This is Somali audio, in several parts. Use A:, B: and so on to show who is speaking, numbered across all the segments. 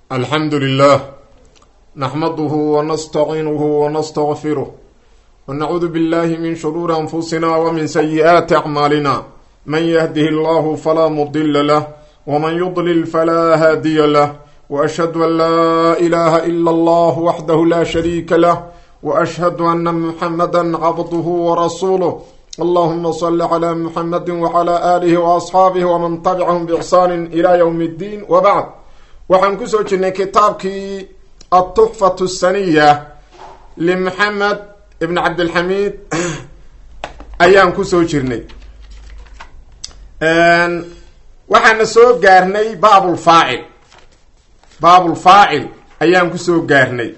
A: الحمد لله نحمده ونستعينه ونستغفره ونعوذ بالله من شرور أنفسنا ومن سيئات أعمالنا من يهده الله فلا مضل له ومن يضلل فلا هادي له وأشهد أن لا إله إلا الله وحده لا شريك له وأشهد أن محمدا عبده ورسوله اللهم صل على محمد وعلى آله وأصحابه ومن تبعهم بإحسان إلى يوم الدين وبعد waxaan kusoo jirnay kitaabkii التحفة السنية لمحمد بن عبد الحميد ayaan kusoo jirnay waxaan soo gaarnay baabul faacil ayaan kusoo gaarnay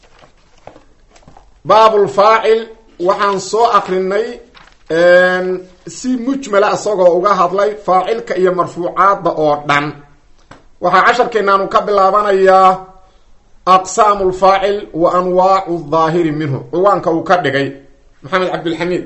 A: baabul faacil waxaan soo aqrinay si mujmala asagoo uga hadlay faacilka iyo marfuucaadda oo dhan waxaa casharkeenaanu ka bilaabanayaa aqsaamu lfaacil wa anwaacu daahiri minhu ciwaanka uu ka dhigay maxamed cabdilxamiid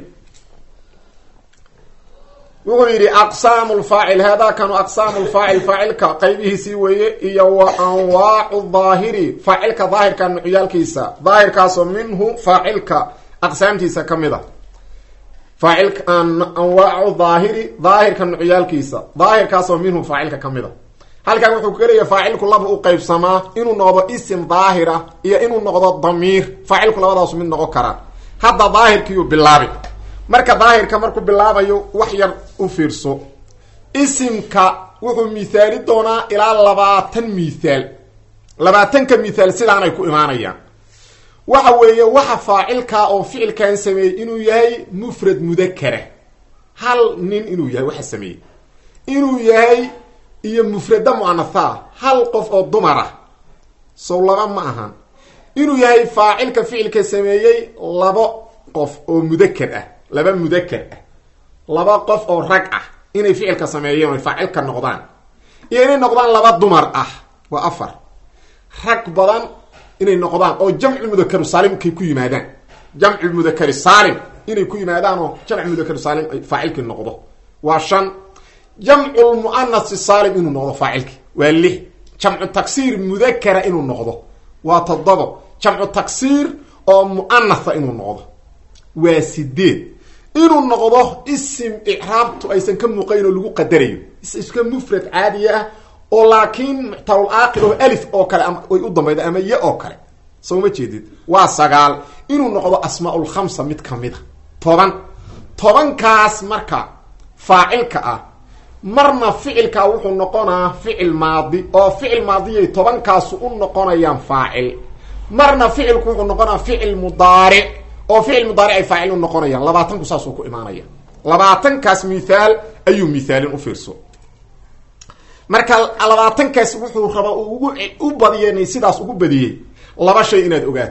A: wuxuu yidhi aqsaamu lfaacil haadaakanu aqsaamu lfaacil faacilka qaybihiisii weeye iyo wa anwaacu daahiri faacilka daahirka nucyaalkiisa daahirkaasoo minhu faacilka aqsaamtiisa ka mid a faacilka anwaacu daahiri daahirka nucyaalkiisa daahirkaasoo minhu faacilka ka mid a halkan wuxuu ka leeyahay faacilku laba u qaybsamaa inuu noqdo isim daahira iyo inuu noqdo damiir faacilku labadaasu mid noqon karaan hadda daahirkiiyuu bilaabi marka daahirka markuu bilaabayo wax yar u fiirso isimka wuxuu mithaali doonaa ilaa 20 mithaal 20ka mithaal sidaanay ku imaanayaan waxa weeye waxa faacilka oo ficilkan sameeyey inuu yahay mufrad mudakara hal nin inuu yahay waxa sameeyey inuu yahay iyo mufrada muanatha hal qof oo dumar ah soo laba ma ahan inuu yahay faacilka ficilka sameeyey laba qof oo mudakar ah laba mudakar ah laba qof oo rag ah inay ficilka sameeyeen oo faacilka noqdaan iyo inay noqdaan laba dumar ah waa afar rag badan inay noqdaan oo jamcu mudakar saalim kay ku yimaadaan jamcu mudakar saalim inay ku yimaadaan oo jamcu mudakar saalim ay faacilka noqdo waa 5 jamcu lmuanas saalim inuu noqdo faacilki waa 6 jamcu taksiir mudakara inuu noqdo waa 7 jamcu taksiir oo muanatha inuu noqdo waa 8 inuu noqdo isim i'raabtu aysan ka muuqayn oo lagu qadarayo iska mufrad caadi ah oo laakiin muxtal aakhir oo alif oo kale ama way u dambayda ama ya oo kale soo ma jeedid waa 9 inuu noqdo asmaa'ul khamsa mid kamida 10 kaas marka faacilka ah marna ficilka wuxuu noqonaa ficil maadi oo ficil maadiyay 10 kaas u noqonayaan faacil marna ficilku wuxuu noqonaa ficil mudaaric oo ficil mudaaric ay faacil u noqonayaan 20 ku saas ku imaanaya 20 kaas mithaal ayuu mithaalin u fiirso marka 20 kaas wuxuu raba u badiyay sidaas ugu badiyay laba shay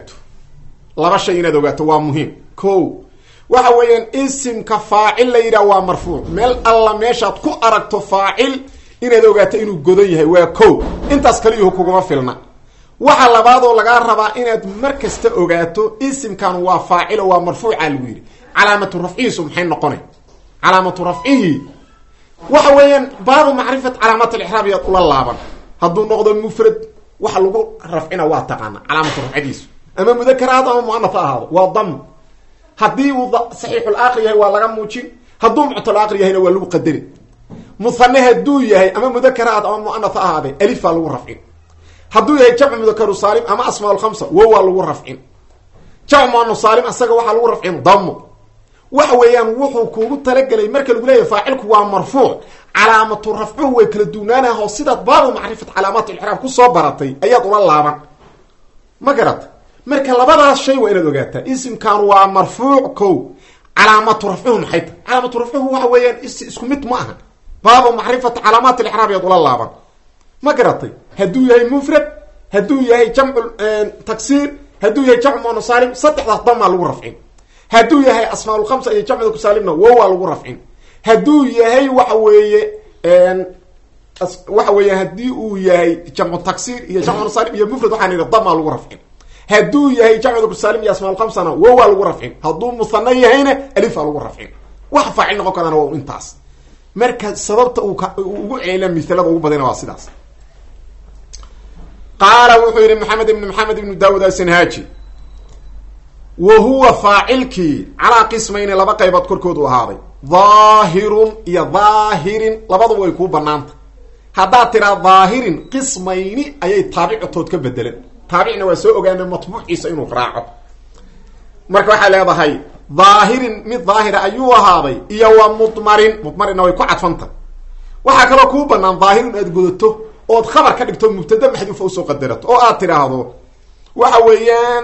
A: inaad ogaato waa muhiim waxa weeyaan isimka faacil la yidhaha waa marfuuc meel alla meeshaad ku aragto faacil inaad ogaato inuu godan yahay waa intaas kaliyuhu kuguma filna waxa labaadoo lagaa rabaa inaad mar kasta ogaato isimkan waa faacil oo waa marfuuca lagu yidhi calaamatu rafcihiisu maxay noqonay calaamatu rafcihi waxa weeyaan baabu macrifat calaamat alixraab yaad ula laaban hadduu noqdo mufrad waxa lagu rafcina waa taqaana calaamatu rafcidiisu ama mudakar ahaado ama muanaf ahaado waa dam haddii uu saxiixul aakhir yahay waa laga muujin hadduu muctal aakhir yahayna waa lagu qadari musanne hadduu yahay ama mudakar ahaad ama muanaf ahaade alif baa lagu rafcin hadduu yahay jamcu mudakaru saalim ama asmaa'ul khamsa wow waa lagu rafcin jamcu muannas saalim asaga waxaa lagu rafcin damo waxa weeyaan wuxuu kuugu talagelay marka lagu leeyahay faacilku waa marfuuc calaamatu rafcuhu way kala duwnaanaho sidaad baabu macrifat calaamaat alixraab ku soo baratay ayaad ula laaban ma garat marka labadaas shay waa inaad ogaataa isimkan waa marfuuc calaamatu rafcuhu maxay tahay calaamatu rafcuhu waxa weeyaan isku mid ma aha baabu macrifati calaamaat alixraab yaad ula laaban ma garatay hadduu yahay mufrad hadduu yahay jamcu taksiir hadduu yahay jamcu muannas saalim saddexdaas damaa lagu rafcin hadduu yahay asmaa'ul khamsa iyo jamcu kusaalimna waa lagu rafcin hadduu yahay waxa weeye haddii uu yahay jamcu taksiir iyo jamcu muannas saalim iyo mufrad waxaan idhi damaa lagu rafcin hadduu yahay jamcu kusaalim iyo asmaa'ul khamsana waa lagu rafcin hadduu musanna yahayna alifaa lagu rafcin wax faacil noqon karana waa intaas marka sababta uu ugu ceela misalada ugu badana waa sidaas qaala wuxuu yidhi maxamed ibnu daawud asinhaaji wa huwa faacilkii calaa qismayni laba qaybood korkoodu ahaaday daahirun iyo daahirin labaduba way kuu banaanta haddaad tiraa daahirin qismayni ayay taabictood ka bedelan taabicna waa soo ogaana matbuuciisa inuu raaco marka waxaa leedahay daahirin mid daahira ayuu ahaaday iyo wa mudmarinna way ku cadfanta waxaa kaloo kuu banaan daahirin aad godato ood khabar ka dhigto mubtada maxduufa usoo qadarato oo aad tidhaahdo waxa weeyaan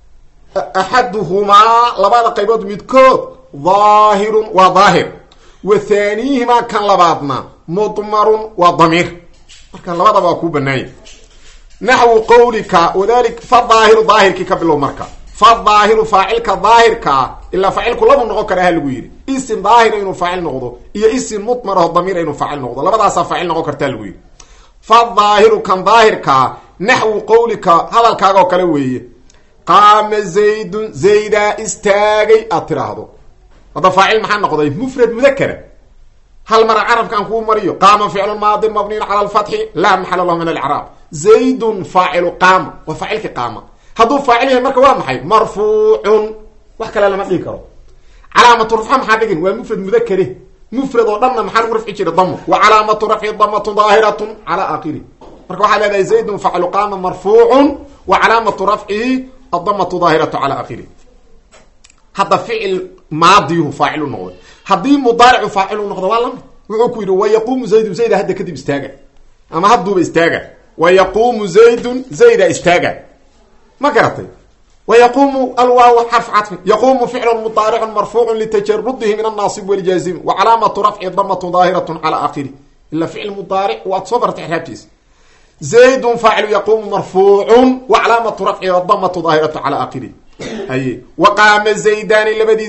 A: axaduhumaa labada qaybood midkood daahirun waa daahir wa thaaniihimaa kan labaadna mudmarun waa damiir marka labadaba waa kuu banaanya naxwu qawlika wadalik fadaahiru daahirkii ka bilow marka fadaahiru faacilka daahirkaa ilaa faacilku labu noqon kara ha lagu yidhi isim daahira inuu faacil noqdo iyo isim mudmar oo damiira inuu faacil noqdo labadaasaa faacil noqon kartaa lagu yidhi fadaahiru kan daahirkaa naxwu qawlika hadalkaaga oo kale weeye qaama zaydun zaydaa istaagay aad tiraahdo hadda faacil maxaa noqday mufrad mudakara hal mara carabkaan kuu mariyo qaama ficlu maadin mabniin cala alfatxi laa maxala lahu min alcraab zaydun faacilu qaama waa faacilki qaama hadduu faacil yahay marka waa maxay marfuucun wax kale lama dhigi karo calaamatu rafca maxaa dhigin waa mufrad mudakare mufrad oo dhanna maxaa lagu rafci jira damo wa calaamatu rafci damatun daahiratun cala aakhiri marka waxaa leedahay zaydun faacilu qaama marfuucun wa calaamatu rafcihi adamatu daahiratu cala aakhiri hadda ficil maadiyuhu faacilu noqday haddii mudaaricu faacilu noqdo waa lama wuxuu ku yidhi wayaquumu zaydun zayda hadda kadib istaaga ama hadduuba istaaga wayaquumu zaydun zayda istaaga ma garatay wayaquumu alwaaw xarf cadfin yaquumu ficlu mudaaricun marfuucun litajarudihi min annaasib waljaazim wa calaamatu rafci damatu daahiratun cala aakhiri ila ficil mudaaric waad soo bartay ixraabtiisa zaydun faacilu yaquumu marfuucun wa calaamatu rafci damatu daahiratu cala aakhiri haye wa qaama zaydani labadii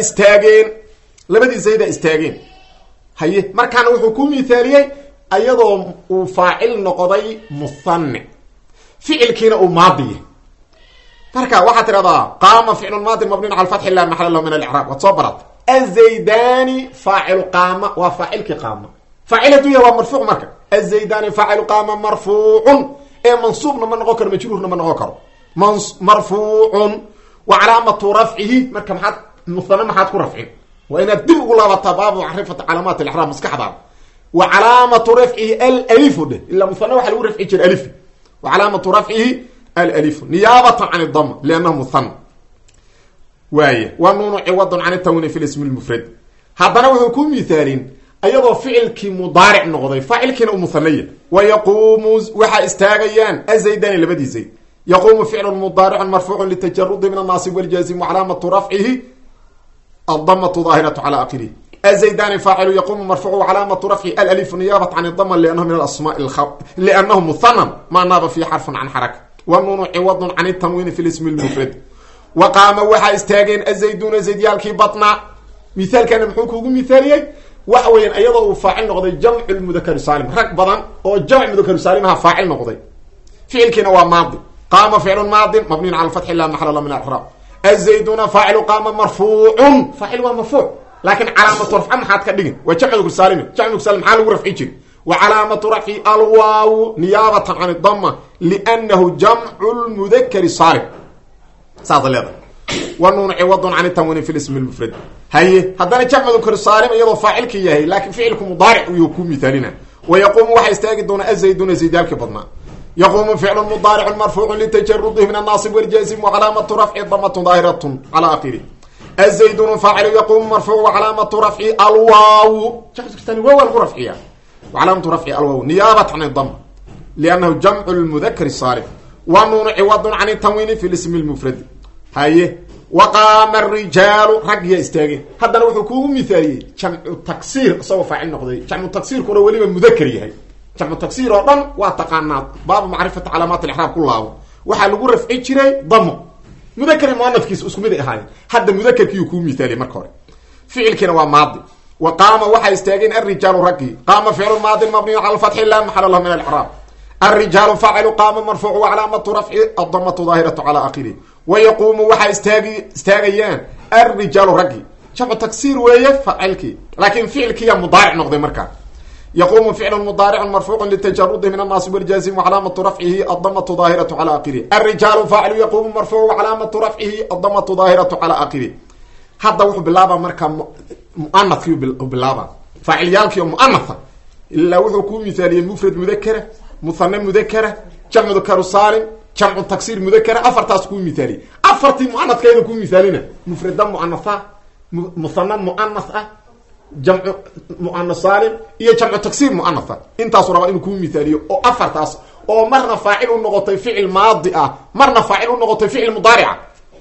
A: zayda istaageen haye markaana wuxuu ku mithaaliyey ayadoo uu faacil noqday muhanne ficilkiina uu maadiya marka waxaad tidhahdaa qaama ficlu maadin mabniun cala alfatxi laa maxala lahu min alicraab waad soo barat azaydani faacilu qaama waa faacilkii qaama faacil hadduu yahay waa marfuuc marka azaydani faacilu qaama marfuucun ee mansuubna ma noqon karo majruurna ma noqon karo marfuucun wa calaamatu rafcihi marka maxaad muhane maxaad ku rafcin waa inaad dib ugu laabataa baabu macrifati calaamaat alixraab maskaxdaada wa calaamatu rafcihi alalifu dheh ilaa muhane waxaa lagu rafci jira alif wa calaamatu rafcihi alalifu niyaabatan can idama liannahu muhana waaya wa nuunu ciwadun can itawni fi lismi lmufrad haddana wuxuu ku mithaalin ayadoo ficilkii mudaaric noqday faacilkiina u muhanaya wa yaquumu waxaa istaagayaan azaydani labadii zayd yaquumu ficlu mudaaricun marfuucun litajarudi min annaasib waljaazim wa calaamatu rafcihi adamatu daahiratu cala aakhirihi azaydani faacilu yaquumu marfuucu wa calaamatu rafcihi alalifu niyaabata can idama liannahu min alasmaai liannahu muhanan maa naaba fihi xarfun can xaraka wa nuunu ciwadun can itanwiini fi lismi lmufrad wa qaama waxaa istaageen azayduna zaydyaalkii batnaa mithaalkana muxuu kuugu mithaaliyey waxa weeyaan iyadoo uu faacil noqday jamcu lmudakari saalim rag badan oo jamc mudakari saalimaha faacil noqday ficilkiina waa maadi qaama ficlu maadin mabniin cala alfatxi laa maxala lahu min alcraab azayduna faacilu qaama marfuucun faacil waa marfuuc laakin calaamatu rafca maxaad ka dhigin waa jamc mudakari saalim jamc mudakari salim maxaa lagu rafci jiri wa calaamatu rafci alwaaw niyaabatan can idama liannahu jamcu lmudakari saalim saasa leedahay wa nuunu ciwadun can itanwiini fi lismi lmufrad haye haddana jamc mudakari saalim iyadoo faacilkii yahay laakin ficilku mudaaric uyuu ku mithaalina wa yaquumu waxaa istaagi doona azayduna zaydaalkii badnaa yaquumu ficlu mudaaricun marfuucun litajarudihi min annaasib waljaazim wa calaamatu rafci damatun daahiratun cala aakhirih azaydunu faacilu yaquumu marfuuc wa calaamatu rafci alwaaw waaw lagu rafciya wa calaamatu rafci alwaaw niyaabatan can idama liannahu jamcu lmudakari saalim wa nuunu ciwadun can itanwiini fi lismi lmufradi haye wa qaama arijaalu raggiyaa istaageen haddana wuxuu kuugu mithaaliyey jamcu taksiir isagoo faacil noqday jamcu taksiirkuna weliba mudakar yahay jamcu taksiir oo dhan waa taqaanaa baabu macrifati calaamaat alixraab ku laabo waxaa lagu rafci jiray damo mudakari muanafkiisa isku mid ay ahaayeen hadda mudakarkiiyuu kuu mithaaliyey marka hore ficilkiina waa maadi wa qaama waxaa istaageen alrijaalu raggii qaama ficlu maadin mabniyu cala alfatxi laa maxala lahu min alcraab alrijaalu faacilu qaama marfuuc wa calaamatu rafci adamatu daahiratu cala aakhirih wa yaquumu waxaa istaagayaan alrijaalu raggii jamcu taksiir weeye faacilkii laakin ficilkiiya mudaaric noqday markaa يقوم فعل مضارع مرفوع للتجرد من الناصب والجازم وعلامة رفعه الضمة ظاهرة على آخره. الرجال فاعل يقوم مرفوع وعلامة رفعه الضمة ظاهرة على آخره. هذا وحو باللابا مركا مؤنث باللابا فاعل يالكي مؤنثة إلا وحو كون مثالية مفرد مذكرة مثنى مذكرة جمع ذكر سالم جمع تكسير مذكرة أفرتاس كون مثالي أفرتي مؤنث كيدا كون مثالينا مفردا مؤنثة مثنى مؤنثة جمع مؤنث سالم iyo جمع تكسير مؤنثة intaas raba inuu ku midaaliyo oo afartaas oo marna faa'il u noqotay ficil maadi ah marna faa'il u noqotay ficil mudari'a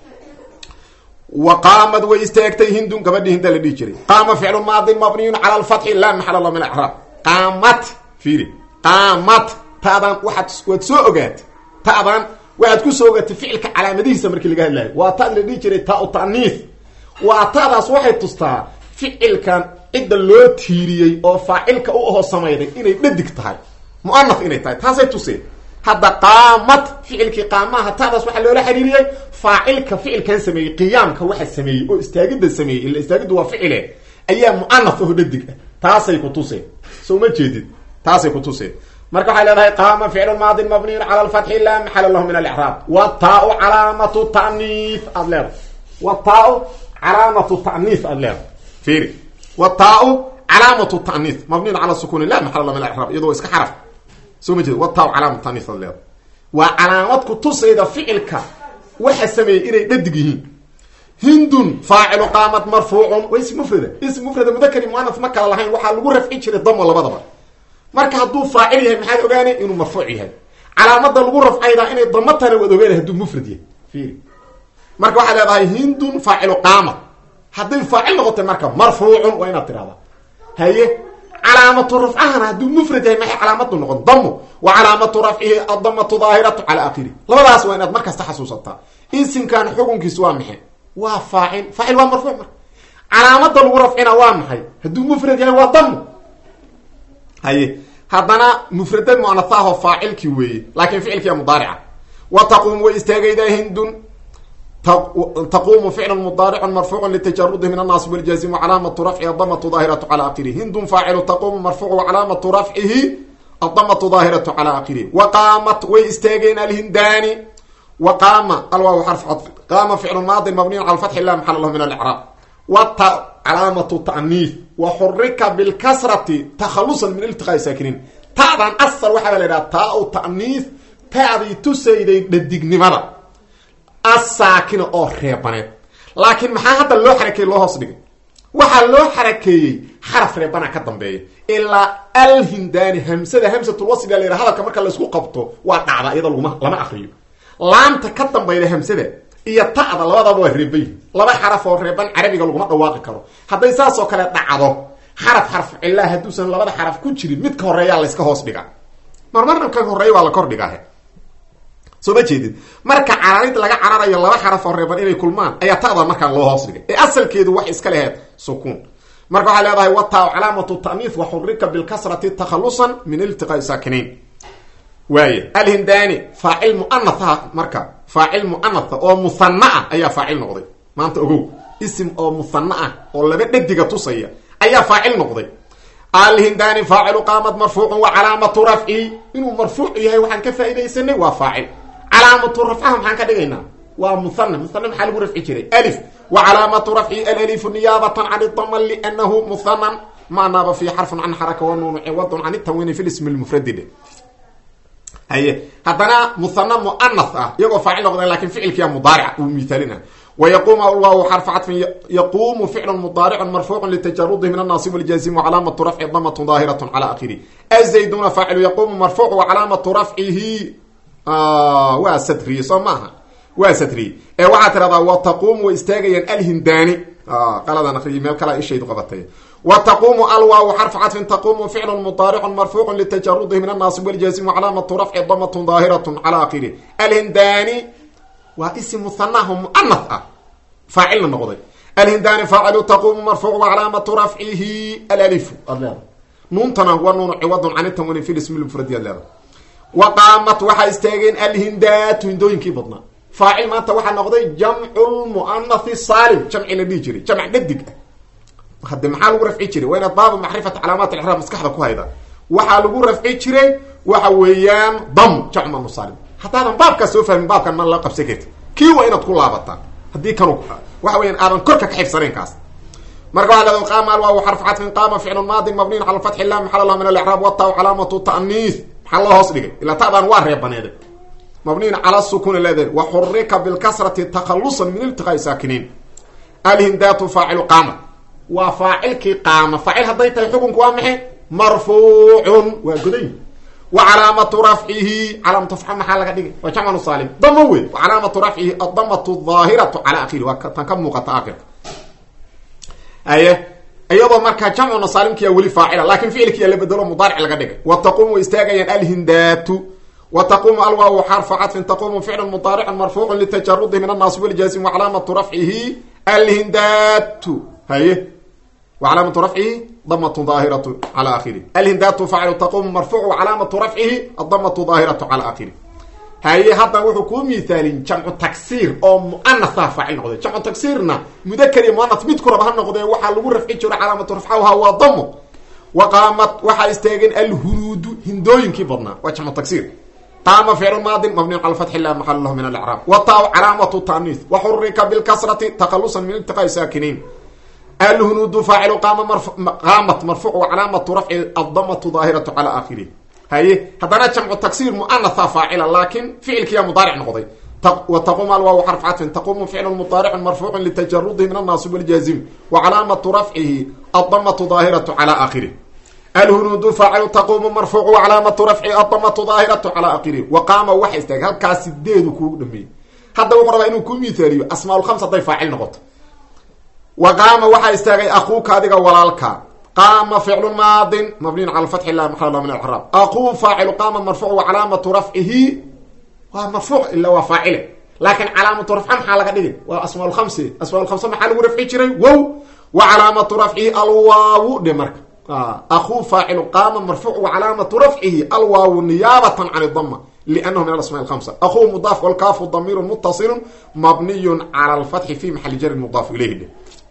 A: وقامت واستاغتي هند gabadhii hinda la dhigi jiray قام فعل ماضي مبني على الفتح لا محل له من الاعراب قامت fiiri قامت taadan waxaad soo ogaat taadan waxaad ku soo ogaatay ficilka calaamadihiisa markii laga hadlayo waa taad la dhigi jiray ta ta'niif waa taadaas waxay tustaa ficilkan cid loo tiiriyay oo faa'ilka u aho sameeyay inay dhadig tahay mu'annath inay tahay taasay tusay hada qaamat ficilki qaamaha taadaas waxa loo la xiriiriyay faa'ilka ficilkan sameeyay qiyaamka waxa sameeyay oo istaagida sameeyay illa istaagidu waa ficile ayaa mu'annath oo dhadig taasay ku tusay soo ma jeedid taasay ku tusay marka waxa leedahay qaama ficil maadi mabni ala al-fath la mahalla lahu min al-i'rab wa ta'u alamatu ta'nif adlab wa ta'u alamatu ta'nif adlab fiiri والتاء علامه التانيث مبني على السكون لا محل له من الاعراب يدو اسك حرف سو مجد والتاء علامه التانيث الله وعلامات كتسيده فعلك waxa sameeyay inay dhadigyihiin hindun fa'il qamat marfuu'un wa ism mufrad mudhakkar muannath ma kala lahayn waxa lagu rafci jiray damo labadaba marka haduu fa'il yahay maxay ogaanay inuu marfuuc yahay calaamada lagu rafcayda inay damo tan wada ogaanay haduu mufrad yahay fiiri marka waxa leedahay hindun fa'il qamat hadii faa'il noqoto marka marfuu'un wa ina tirada haye calaamatu raf'ahana haduu mufrad yahay maxay calaamadu noqon damu wa calaamatu raf'ihi ad-dammatu dhahiratu ala akhiri labadaas waa inaad markaas taxasuusata isimkan xukunkiisu waa maxay waa faa'il waa marfuuc marka calaamada lagu rafcina waa maxay haduu mufrad yahay waa damu haye hadana mufradad mu'annathaha faa'ilki weey laakin ficilki mudari'a wa taqum wa istaagayda hindun تقوم فعل مضارع مرفوع للتجرد من الناصب والجازم وعلامة رفعه الضمة ظاهرة على آخره هند فاعل تقوم مرفوع وعلامة رفعه الضمة ظاهرة على آخره وقامت ويستاغين الهنداني وقام الواو حرف عطف قام فعل ماضي مبني على الفتح لا محل له من الإعراب والتاء علامة التأنيث وحرك بالكسرة تخلصا من التقاء ساكنين تاء أثر وحده لها تاء التأنيث تاء تسيدي للدغنمره الساكن او ريبانه لكن ما هذا لو حركه لو هوس دغ waxa loo xarakeeyay xaraf reebana ka dambeeyo ila al-hindani hamsatu wasl ila hadalka marka la isku qabto waa dhacda iyada lama akhriyo laanta ka dambeeyay hamsada iyo ta'da labadaba waa reebay laba xaraf oo reeban arabiga lagu ma dhawaaqi karo haday saas oo kale dhacdo xaraf illa haduusan labada xaraf ku jirin mid ka horeeya la iska hoos dhiga marmarna ka horeeyo waa la kor dhigaa soo ma jeedid marka calaamad laga cararayo laba xaraf oo reeban inay kulmaan ayaa taada marka loo hoos dhigay ee asalkeedu wax iska leeyahay sukun marka waxa leedahay wa ta'u calaamatu ta'nif wa hurrika bil kasrati takhallusan min iltiqa'i sakinin way al-hindani fa'il mu'annatha marka fa'il mu'annatha oo musanna ayaa fa'il noqday maanta ogow ism oo musanna oo laba dhadiga tusaya ayaa fa'il noqday al-hindani fa'il qamat marfuu'un wa calaamatu raf'i inuu marfuuc yahay waxaan ka faa'iideysanay waa fa'il علامة رفعها محن كدغينا ومثنى محل رفع جري الف وعلامة رفعه الالف نيابة عن الضم لانه مثنى ما ناب في حرف عن حركه ونون عوض عن التنوين في الاسم المفرد هي هذا مثنى مؤنث يقول فاعل لكن فعل كان مضارع ومثالنا ويقوم الله حرف عطف يقوم فعل مضارع مرفوع لتجرده من الناصب والجازم وعلامة رفعه ضمة ظاهرة على اخره الزيدون فاعل يقوم مرفوع وعلامة رفعه وستري صماها وستري waxaa tirada wa taqum wa istaagayan al-hindani qalada naqri meel kala isheedu qabatay wa taqum al-waw harf atf taqum fi'l mudari' marfu' litajarrud min an-nasib wal jazm wa alamat raf'i dammatun zahiratun ala akhiri al-hindani wa ism muthannahu mu'annath fa'il noqday al-hindani fa'il taqum marfu' wa alamat raf'ihi al-alif nuntana wa nun 'iwadun 'an at-tanwin fi al-ism al-mufrad yalla وقامت وحا استاغين الهندات هندوينكي بدنا فاعل ما انت وحا نقضي جمع المؤنث السالم جمع لديجري جمع ددق hadde maxaa lagu rafci jiray waa inaad baabu macrifat calaamaat al-i'raab maskaxda ku hayda waxaa lagu rafci jiray waxa weeyaan dam jamcu musalim haddaadan baabkaas soo fahmin baabkan ma la qabsan karti kii waa inaad ku laabataa haddii kanu waxa weeyaan aadan korka ka xifsanayn kaas marka waxaa leedahay qaama alwaawu xarfu cadfin qaama ficlun maadin mabniin cala alfatxi la maxala lahu min al-i'raab wa taa calaamatu ta'niis maxaa loo hoos dhigay ilaa ta'dan waa reebaneede mabniin cala sukun leedahay wa xurrika bilkasrati takhallusan min iltiqaa'i saakiniin alhindaatu faacilu qaama waa faacilkii qaama faacil hadday tahay xukunku waa maxay marfuucun waa goday wa calaamatu rafcihi calaamatu rafca maxaa laga dhigay waa jamcu saalim damo wey wa calaamatu rafcihi adamatu daahiratu cala akhiri waa tan ka muuqata aakhirka aye iyadoo markaa jamcu nasaalimkiya weli faacila laakin ficilkiya la bedelo mudaaric laga dhigay wa taquumu istaagayaan alhindaatu wa taquumu alwaawu xarfu cadfin taquumu ficlu mudaaricun marfuucun litajarudihi min annaasib waljaasim wa calaamatu rafcihi alhindaatu haye وعلامة رفعه ضمة ظاهرة على آخره الهندات فاعل تقوم مرفوع وعلامة رفعه الضمة ظاهرة على آخره هاي هذا وحكم مثال جمع تكسير او مؤنث فاعل نقضي جمع تكسيرنا مذكر مؤنث مذكر بها نقضي وحا لو رفعي جرى علامة رفعها هو ضم وقامت وحا استاغن الهنود هندوين كي بدنا وجمع تكسير قام فعل ماض مبني على الفتح لا محل له من الاعراب وطاء علامة التأنيث وحرك بالكسرة تخلصا من التقاء ساكنين الهنود فاعل قامت مرفوع وعلامة رفع الضمة ظاهرة على آخره هاي هذا جمع تكسير مؤنث فاعل لكن فعل كيا مضارع نقضي وتقوم الواو حرف عطف تقوم فعل مضارع مرفوع لتجرده من الناصب والجازم وعلامة رفعه الضمة ظاهرة على آخره الهنود فاعل تقوم مرفوع وعلامة رفعه الضمة ظاهرة على آخره وقام وحيستك هل كاسديد كو دمي هذا وقرا انه كو مثالي اسماء الخمسه ضيف فاعل نقط وقام وحا استاغي اخوك ادغا ولالك قام فعل ماض مبني على الفتح لا محل له من الاعراب اخو فاعل قام مرفوع وعلامه رفعه ومرفوع الا وفاعل لكن علامه رفعه ما لغا دغ واسماء الخمسه ما لغو رفعي جيري واو وعلامه رفعه الواو دمرك اخو فاعل قام مرفوع وعلامه رفعه الواو نيابه عن الضمه لانه من الاسماء الخمسه اخو مضاف والكاف ضمير متصل مبني على الفتح في محل جر مضاف اليه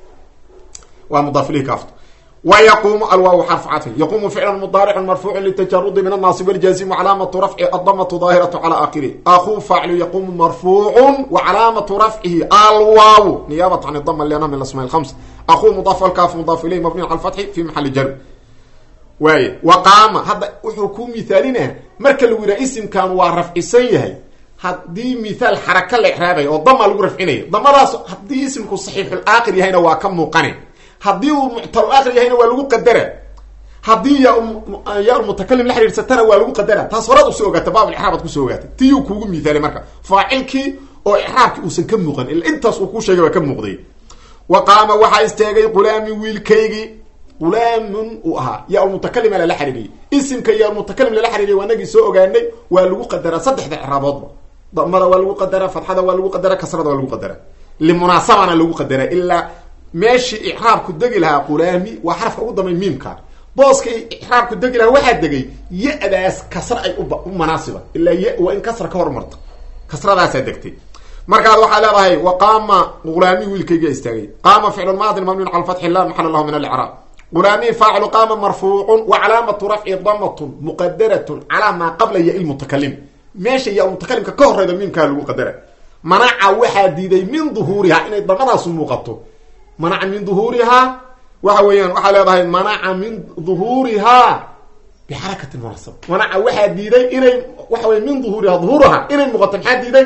A: ومضاف اليه كافت ويقوم الواو حرف عطف يقوم فعل مضارع مرفوع للتجرد من الناصب والجازم وعلامه رفعه الضمه ظاهره على اخره اخو فاعل يقوم مرفوع وعلامه رفعه الواو نيابه عن الضمه لانها من الاسماء الخمسه اخو مضاف والكاف مضاف اليه مبني على الفتح في محل جر واي وقام هذا حكم مثالنا marka lagu yiraahdo isimkan waa rafcisan yahay hadii miثال xaraka la ixraabay oo dama lagu rafcinayo damadaas hadii isimku saxiixul aakhir yahayna waa ka muuqanay hadii uu mu'tal aakhir yahayna waa lagu qadara hadii ya mutakallim la xiriirsatana waa lagu qadara taas horad u soo ogaatay baab al-ihraab ku soo ogaatay tii uu kuugu miثaalay marka faa'ilki oo ihraabki uu san ka muuqan ila intaas uu ku sheegay waa ka muuqday waqama waxa istaagay qulaami wiilkaygi غلام وها يا المتكلم لا حريري اسمك يا المتكلم لا حريري وانغي سو اوغاني وا لو قدره صدخ اعرابود ضمره وا لو قدره فتحه وا لو قدره كسره وا لو قدره لمناسبه انا لو قدره الا ماشي اعراب كدغي لها غلامي وحرف او ضمن ميمكا بوسكي اعراب كدغي لها واحد دغي ياداس كسر اي مناسبه الا ي وان كسر كهرمرت كسرadaas degtay marka waxa leedahay waqama غلامي wiilkayga istaagay qama fi'l maadi mabni ala fath la mahalla lahu min al-i'rab غلامي فاعل قام مرفوع وعلامة رفع ضمة مقدرة على ما قبل يا المتكلم ماشي يا المتكلم كهر هذا مين كان مقدرة منع واحد دي من ظهورها ان ضمنها سموقته منع من ظهورها وحويان وحلا هاي منع من ظهورها بحركة المناسبة منع واحد دي ان وحوي من ظهورها ان المقدم حد دي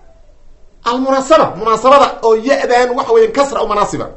A: المناسبة مناسبة او يأذن وحوي كسر او مناسبة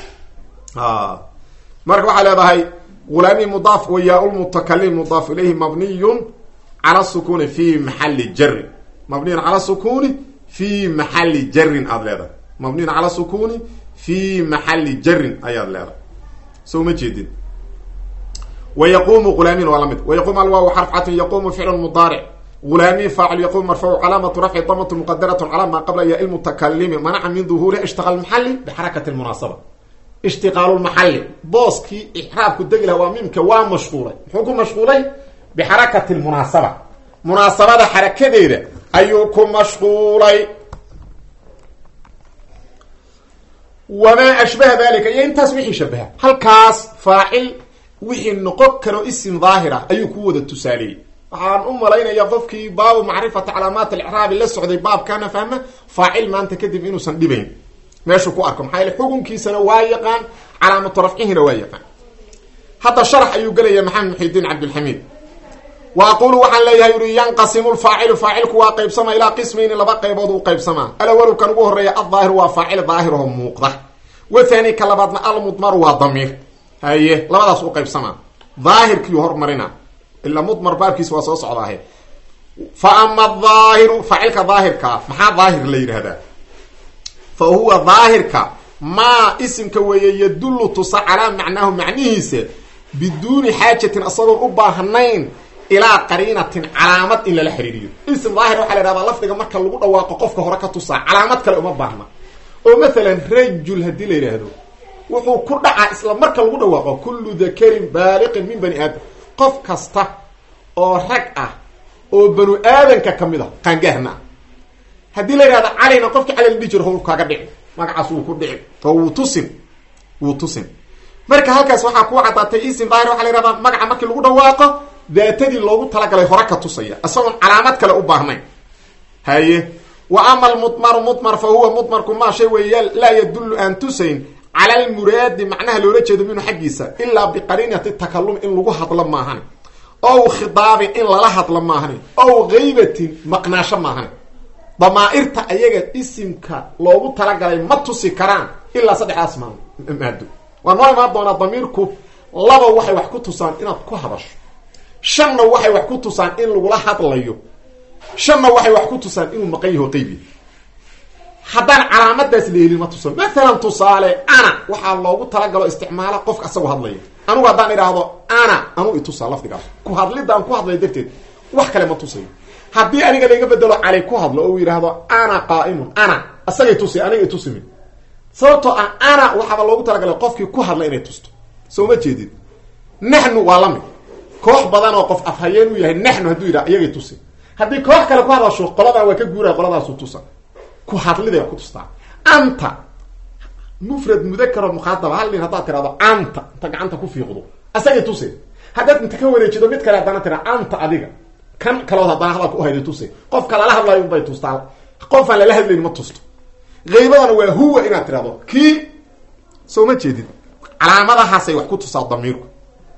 A: marka waxa leedahay غلامي مضاف ويا المتكلم مضاف اليه مبني على السكون في محل جر مبني على السكون في محل جر اضلاده مبني على السكون في محل جر اي اضلاده سو مجدد ويقوم غلامي ولمد ويقوم الواو حرف عطف يقوم فعل مضارع غلامي فاعل يقوم مرفوع علامه رفع ضمه مقدره على ما قبل يا المتكلم منع من ظهوره اشتغل محلي بحركه المناسبه اشتغال المحل بوسكي احراب كدغلا وميمك ومشغوله حكم مشغوله بحركه المناسبه مناسبه حركتيده ايوكم مشغوله wamaa ashbaha dalika iyo intaas wixii shabaha. halkaas faacil wixii noqon karo isim daahira ayuu ku wada tusaaleeyey. waxaan u malaynayaa qofkii baabu macrifati calaamaat al-i'raab la socday baabkana fahma faacil maanta kadib inuusan dhibayn meeshuu ku arko maxaa yeelay xukunkiisana waa yaqaan calaamatu rafcihina waa yaqaan. hadda sharax ayuu gelaya maxamed muxidiin cabdulxamiid. wa aqulu waxaan leeyahay yuri yanqasimu lfaacilu faacilku waa qaybsama ilaa qismayni laba qaybood uu qaybsamaa. alawalu kan ugu horeeya addaahir waa faacil daahiraho muuqda. wathani ka labaadna almudmaru waa damiir. haye labadaas u qaybsamaa. daahirkiiu hormarina ilaa mudmar baabkiisa waa soo socdaahe. fa ama adaahiru faacilka daahirkaa maxaa daahir la yidhahdaa? fa huwa daahirka maa isimka weeye yadullu tusa calaa macnaahu macnihiisa biduuni xaajatin asagoon u baahnayn ilaa qariinatin calaamad in lala xiriiriyo. ism daahir waxaa la yhahdaa lafdiga marka lagu dhawaaqo qofka hore ka tusaa calaamad kale uma baahna. oo mathalan rajul haddii la yidhaahdo wuxuu ku dhacaa isla marka lagu dhawaaqo kullu dakarin baaliqin min bani aadam, qof kasta oo rag ah oo banu aadanka kamid a qaangaarna ah. haddii la yidhahdo calina qofkii cali la dhihi jiro hawl kaaga dhici magacaas wuu ku dhici oo wuu tusin marka halkaas waxaa ku cadaatay isim daahir waxaa la yhahdaa magaca markii lagu dhawaaqo daatadii loogu talagalay hore ka tusaya isagoon calaamad kale u baahnayn. haye wa ama almudmaru mudmar fa huwa mudmarku maa shay weeya laa yadullu aan tusayn cala almuraadi macnaha loola jeedo minhu xaggiisa ilaa biqariinati takalum in lagu hadlo maahan, ow khidaabin in lala hadlo maahan, ow gaybatin maqnaasho maahan. damaa'irta ayaga isimka loogu talagalay ma tusi karaan ilaa saddexdaas maado. waa noo imaan doonaa damiirku laba waxay wax ku tusaan inaad ku hadasho, shanna waxay wax ku tusaan in lagula hadlayo, shanna waxay wax ku tusaan inuu maqan yaho qaybi. haddaan calaamadaas la helin ma tusan. maalan tusaale ana waxaa loogu talagalo isticmaala qofka asagoo hadlaya. anugu haddaan idhaahdo ana anuu itusaa lafdigaas ku hadlidaan ku hadlay darteed wax kale ma tusayo. haddii aniga laiga bedelo cali ku hadlo oo yidhaahdo ana qaa'imun ana asagay tusi aniga itusimin. sababtoo ah ana waxaaba loogu talagalay qofkii ku hadla inay tusto. soo ma jeedid? naxnu waa lamid, koox badan oo qof afhayeen u yahay naxnu hadduu yidhaha iyagay tusi. haddii koox kale ku hadasho qoladaa waa ka guuraya qoladaasu tusa ku hadliday ku tustaa. anta mufrad mudakaro mukhaaaba hal nin haddaad tirahdo anta inta gacanta ku fiiqdo asagay tusi. haddaad inta ka wareejido mid kale haddana tira anta adiga kan kalood haddana hadalka uhayday tusi. qofka lala hadlayo unbay tustaa, qofaan lala hadlayn ma tusto. qaybadana waa huwa inaad tirahdo kii. soo ma jeedid? calaamadahaasay wax ku tusaa damiirku.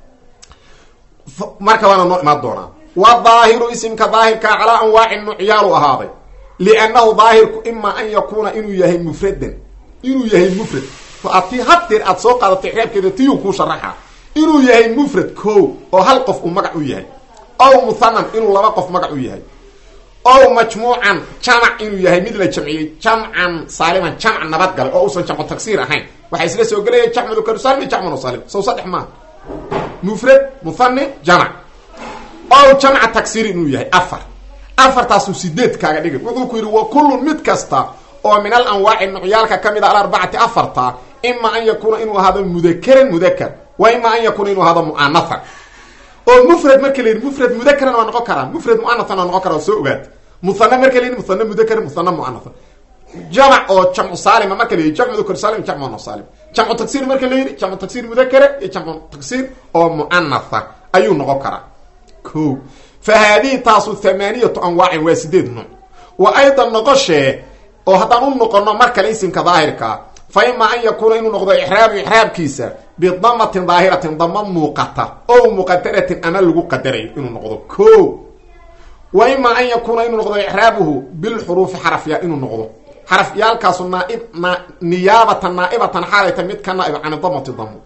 A: marka waana noo imaan doonaa. wadaahiru isimka daahirka calaa anwaacin nucyaalu ahaaday liannahu daahirku ima an yakuuna inuu yahay mufradan inuu yahay mufrad. ati haddeer aad soo qaadato ixraabkeeda tiyuu kuu sharaxa inuu yahay mufrad ko oo hal qof uu magac u yahay, ow muhanan inuu laba qof magac u yahay, ow majmuucan jamac inuu yahay mid la jamciyey jamcan saaliman jamc nabadgale oo uusan jamcu tagsiir ahayn. waxaa isla soo gelaya jamcu dukar saalim iyo jamcu saalim. sow saddex maaha? mufrad muhani jamac ow jamca tagsiir inuu yahay afar. afartaasu sideed kaaga dhigay. wuxuu ku yidhi wa kullun mid kasta oo min al anwaaci nucyaalka kamid a alarbacati afarta ima an yakuuna inuu ahaado mudakaran mudakar wa ima an yakuuna inuu ahaado mu'anathan. oo mufrad marka la yidhi mufrad mudakaran waa noqon karaa, mufrad mu'anathan waa noqon karaa. soo ogaad muhana marka la yidhi muhana mudakar muhana mu'anathan. jamac oo jamcu saalima marka la yidhi jamcu dukar saalim jamcu no saalim. jamcu tagsiir marka la yidhi jamcu tagsiir mudakara iyo jamcu tagsiir oo mu'anatha ayuu noqon karaa. ko fa haadihi taasu thamaaniyatu anwaacin waa 8 nuuc. wa aydan noqoshee oo haddaan u noqono mar kale isimka daahirka fa ima an yakuuna inuu noqdo ixraabkiisa bidamatin daahiratin dama muuqata ow muqadaratin ama lagu qadarayo inuu noqdo ko. wa ima an yakuuna inuu noqdo ixraabuhu bilxuruufi xarafya inuu noqdo xarafyaalkaasu niyaabatan naaibatan xaalayta mid ka naaib can damati damo.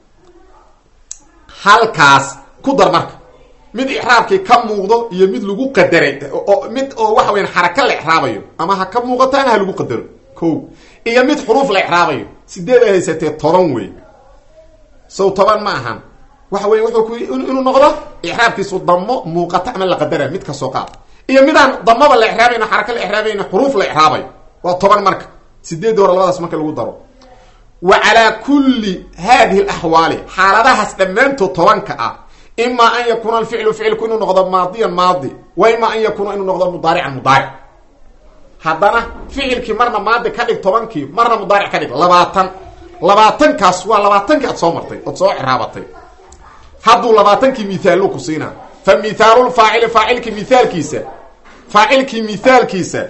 A: halkaas ku dar marka mid ixraabkii ka muuqdo iyo mid lagu qadaray oo mid oo waxa weyan xaraka la ixraabayo ama ha ka muuqato ama ha lagu qadaro ko, iyo mid xuruuf la ixraabayo. 8 ay haysatee 10 wey. sow 10 ma ahan. waxa weya wuxuu ku inuu noqdo ixraabkiisu damo muuqata ama la qadara mid ka soo qaad, iyo midaan damaba la ixraabayno xaraka la ixraabayno xuruuf la ixraabayo. waa 10 marka 8 hore labadaas marka lagu daro. wa calaa kulli haadihi alaxwaali xaaladahaas dhammaantood 10ka ah ima an yakuuna alficlu ficilku inuu noqdo maadiyan maadi wa ima an yakuuna inuu noqdo mudaarican mudaaric. haddana ficilkii marna maadi ka dhig 10kii marna mudaaric ka dhig 20. labaatankaas waa labaatankii aad soo martay ood soo ciraabatay hadduu labaatankii mithaallu ku siinaa fa mithaalulfaacili faacilkii mithaalkiisa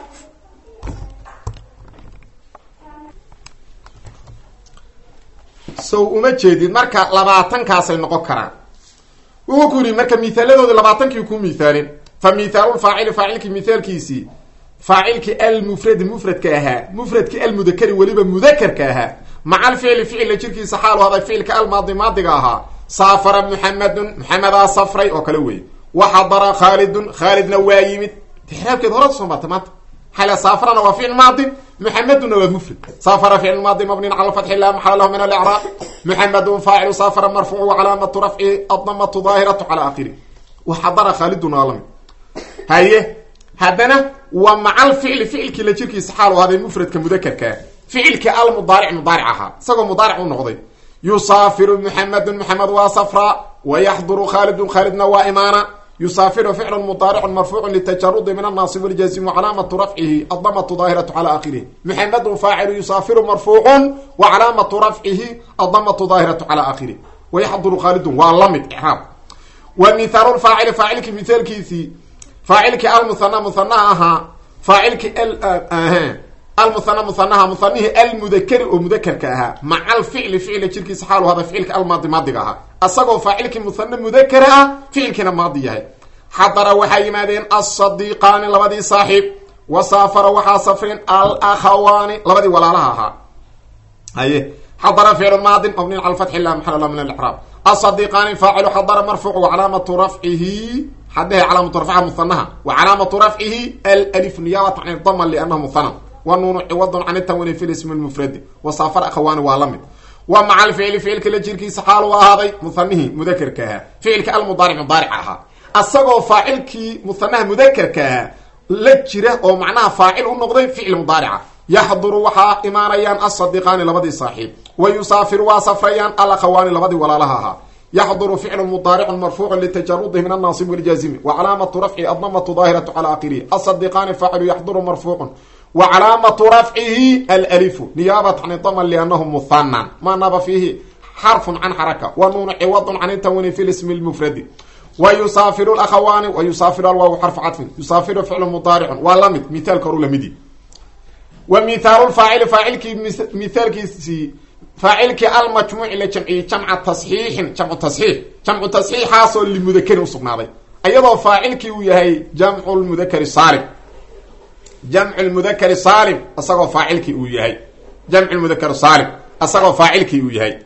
A: sow uma jeedid marka labaatankaasay noqon karaan wuxuu ku yidhi marka mithaaladooda labaatankii ku mithaalin fa mithaalulfaacili faacilkii mithaalkiisii faacilkii almufradi mufradka ahaa mufradkii almudakari weliba mudakarka ahaa maca alficli ficilla jirkiisa xaalu haday ficilka almaadi maadiga ahaa saafara muxamedun muxamedaa safray oo kale wey waxadara khaalidun khaalidna waa yimid tixraabkeed horada soo martay maanta xala saafarana waa ficil maadi muxameduna waa mufrad saafara ficil maadi mabniin cala fatxi la maxala lahu min alicraab muxamedun faacilu saafara marfuucu wacalaamatu rafcihi adamatu daahiratu cala akhirih waxadara khaalidun waa lamid haye haddana waa maca alficli ficilkii la jirkiisa xaalu haday mufradka mudakarkaa ficilkii almudaaric mudaaric ahaa isagoo mudaaric u noqday yusaafiru muxamedun muxamed waa safraa wayaxduru khaalidun khaalidna waa imaana yusaafiru ficlu mudaaricun marfuucu litajarudi min annaasib waljazim calaamatu rafcihi adamatu daahiratu cala akhirih muxamedun faacilu yusaafiru marfuucun wa calaamatu rafcihi adamatu daahiratu cala akhirih wayaxduru khaalidun waa lamid icraab wa mithaalulfaacili faacilkii mithaalkiisii faacilkii almuhana muhanaha ahaa faacilkii almuhana muhanaha muhanihii almudakari oo mudakarka ahaa maca alficli ficila jirkiisa xaalu hada ficilka almaadi maadiga ahaa asagoo faacilkii muhana mudakara ah ficilkiina maadi yahay xadara waxaa yimaadeen asadiiqaani labadii saaxiib wa saafara waxaa safreen alakhawaani labadii walaalaha ahaa haye xadara ficlu maadin mabniin cala fatxi lah maxal lah min alicraab asadiiqaani faacilu xadara marfuucu wacalaamatu rafcihi xadhe calaamatu rafcaha muhanaha wa calaamatu rafcihi alif niyaabatan can dama liannahu muhana wanuunu ciwadun can tanwini fi ismi lmufradi wasaafar akhawaani waa lamid wa maca alficli ficilka la jirkiisa xaal u ahaaday muhanihii mudakarka ahaa ficilka almudaaric mudaaric ahaa asagoo faacilkii muhanaha mudakarka ahaa la jira oo macnaha faacil u noqday ficil mudaarica yaxduru waxaa imaanayaan asadiqaani labadii saaxiib wa yusaafiru waa safrayaan alakhawaani labadii walaalaha ahaa yaxduru ficlu mudaaricun marfuucun litajarudihi min annaasib waljaazimi wa calaamatu rafci adamatu daahiratu cala akhirihi asadiqaani faacilu yaxduru marfuucun wa calaamatu rafcihi alalifu niyaabatan can dama liannahu muhanan ma naba fiihi xarfun can xaraka wa nuunu ciwadun can tanwini fi lismi lmufradi wa yusaafiru lakhawaani wa yusaafiru alwaawu xarfu cadfin yusaafiru ficlu mudaaricun waa lamid mithaalka horu lamidi wa mithaalulfaacili faacilkii mithaalkiisii faacilkii almajmuuci la jamciyey jamca tasxiixin jamcu tasxiix jamcu tasxiixaasoo limudakarin usugnaaday iyadoo faacilkii uu yahay jamcu lmudakari saalim jamcu lmudakari saalim isagoo faacilkii uu yahay jamcu lmudakari saalim isagoo faacilkii uu yahay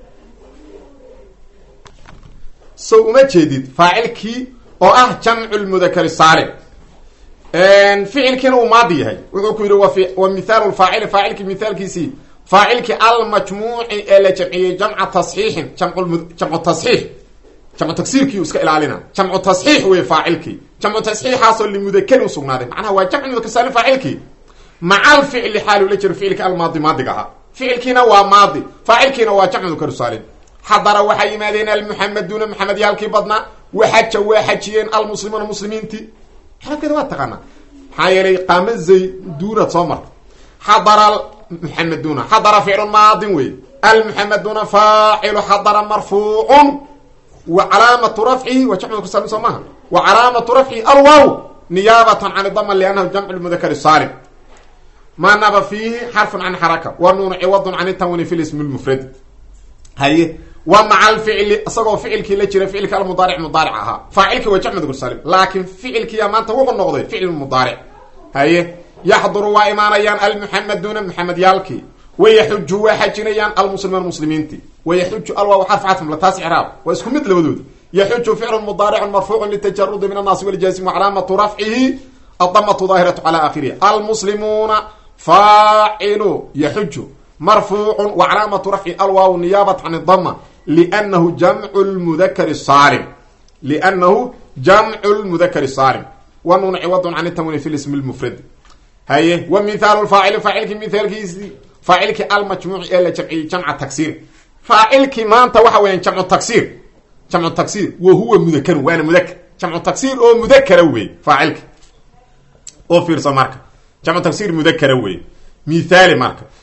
A: so uma jeedid faacilkii oo ah jamcu lmudakari saalim ficilkiina uu maadi yahay wuxuu ku yidhi wa mithaalu lfaacili faacilkii mithaalkiisii faacilkii almajmuuci ee la jamciyey jamca tasxiixin jamcu tasxiix jamcu tagsiirkii iska ilaalina jamcu tasxiix wey faacilkii jamcu tasxiixaasoo limudakarin usugnaaday macnaha waa jamcu mudakar saalim faacilkii maca alficli xaalu la jiro ficilka almaadi maadiga ahaa ficilkiina waa maadi faacilkiina waa jamcu mudakar saalim xadara waxaa yimaadeen almuxameduuna maxamedyaalkii badnaa waxaja waa xajiyeen almuslimuuna muslimiintii xarabkeeda waa taqaanaa maxaa yeelay qaama zayduunad soo marta xadara muxameduna xadara ficlu maadin wey almuxameduna faacilu xadara marfuucun wa calaamatu rafcihi wa jamcu mudakar saalim soo maaha wa calaamatu rafcihi alwaaw niyaabatan can dama liannahu jamcu lmudakari saalim ma naba fiihi xarfun can xaraka wa nuunu ciwadun can tanwini fi lismi lmufradi haye wa maca alficli isagoo ficilkii la jira ficilka almudaaric mudaaric ahaa faacilkii waa jamcu mudakar saalim laakiin ficilkiiya maanta wuxuu noqday ficil mudaaric haye yaxduru waa imaanayaan almuxameduuna muxamedyaalkii wayaxuju waa xajinayaan almuslimuuna muslimiintii wayaxuju alwaaw xarf cadfun taas icraab waa isku mid labadooda yaxuju ficlu mudaaricun marfuucun litajarudi min annaasi waljaazim wa calaamatu rafcihi adamatu daahiratu cala akhirihi almuslimuuna faacilu yaxuju marfuucun wa calaamatu rafci alwaaw niyaabat can dama liannahu jamcu lmudakari saalim liannahu jamcu lmudakari saalim wa nuunu ciwadun can tanwini fi lismi lmufradi haye wa mithaalu lfaacili faacilkii mithaalkiisii faacilkii almajmuuci ee la jamciyey jamca tagsiir faacilkii maanta waxa weeyaan jamcu taksiir wa huwa mudakarun waana mudakar jamcu tagsiir oo mudakara wey faacilki oo fiirsa marka jamcu tagsiir mudakara wey mithaali marka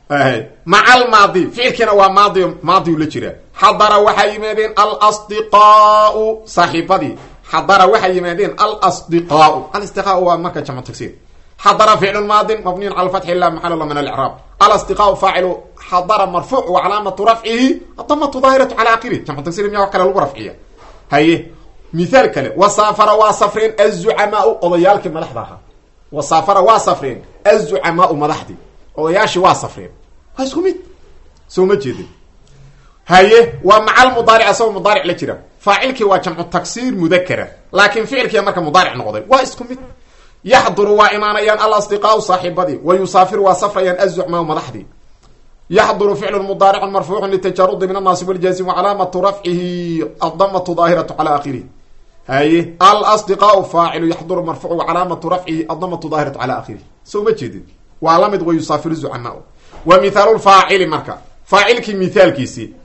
A: maca almaadi ficilkiina waa maadiu la jira. xadara waxay yimaadeen alasdiqaau saaxiibadii, xadara waxay yimaadeen alasdiqaau. alistiqaau waa marka jamcu tagsiir. xadara ficlu maadin mabniyn cala fatxi lah maxal lah min alcraab. alasdiqaau faacilu xadara marfuuc wa calaamatu rafcihi adamatu daahiratu cala akhirih. jamcu tagsiir miyaa wax kale lagu rafciya. haye mithaal kale, wasaafara waa safreen azucamaau odayaalkii madaxda ahaa. wasaafara waa safreen azucamaau madaxdii, odayaashii waa safreen. waa isku mid soo ma jeedin. haye waa macal mudaaric asagoo mudaaric la jira. faacilkii waa jamcu taksiir mudakara, laakin ficilkii marka mudaaric noqday waa isku mid. yaxduru waa imaanayaan alasdiqaau saaxiibadii, wa yusaafiru waa safrayaan azucmaau madaxdii. yaxduru ficlu mudaaricun marfuucun litajarudi min annaasib waljazim wacalaamatu rafcihi adamatu daahiratu cala akhirih. haye alasdiqaau faacilu yaxduru marfuucu wacalaamatu rafcihi adamatu daahiratu cala akhirih. soo ma jeedin waa lamid wa yusaafiru zucamaau. wa mithaalu faacili marka faacilkii mithaalkiisii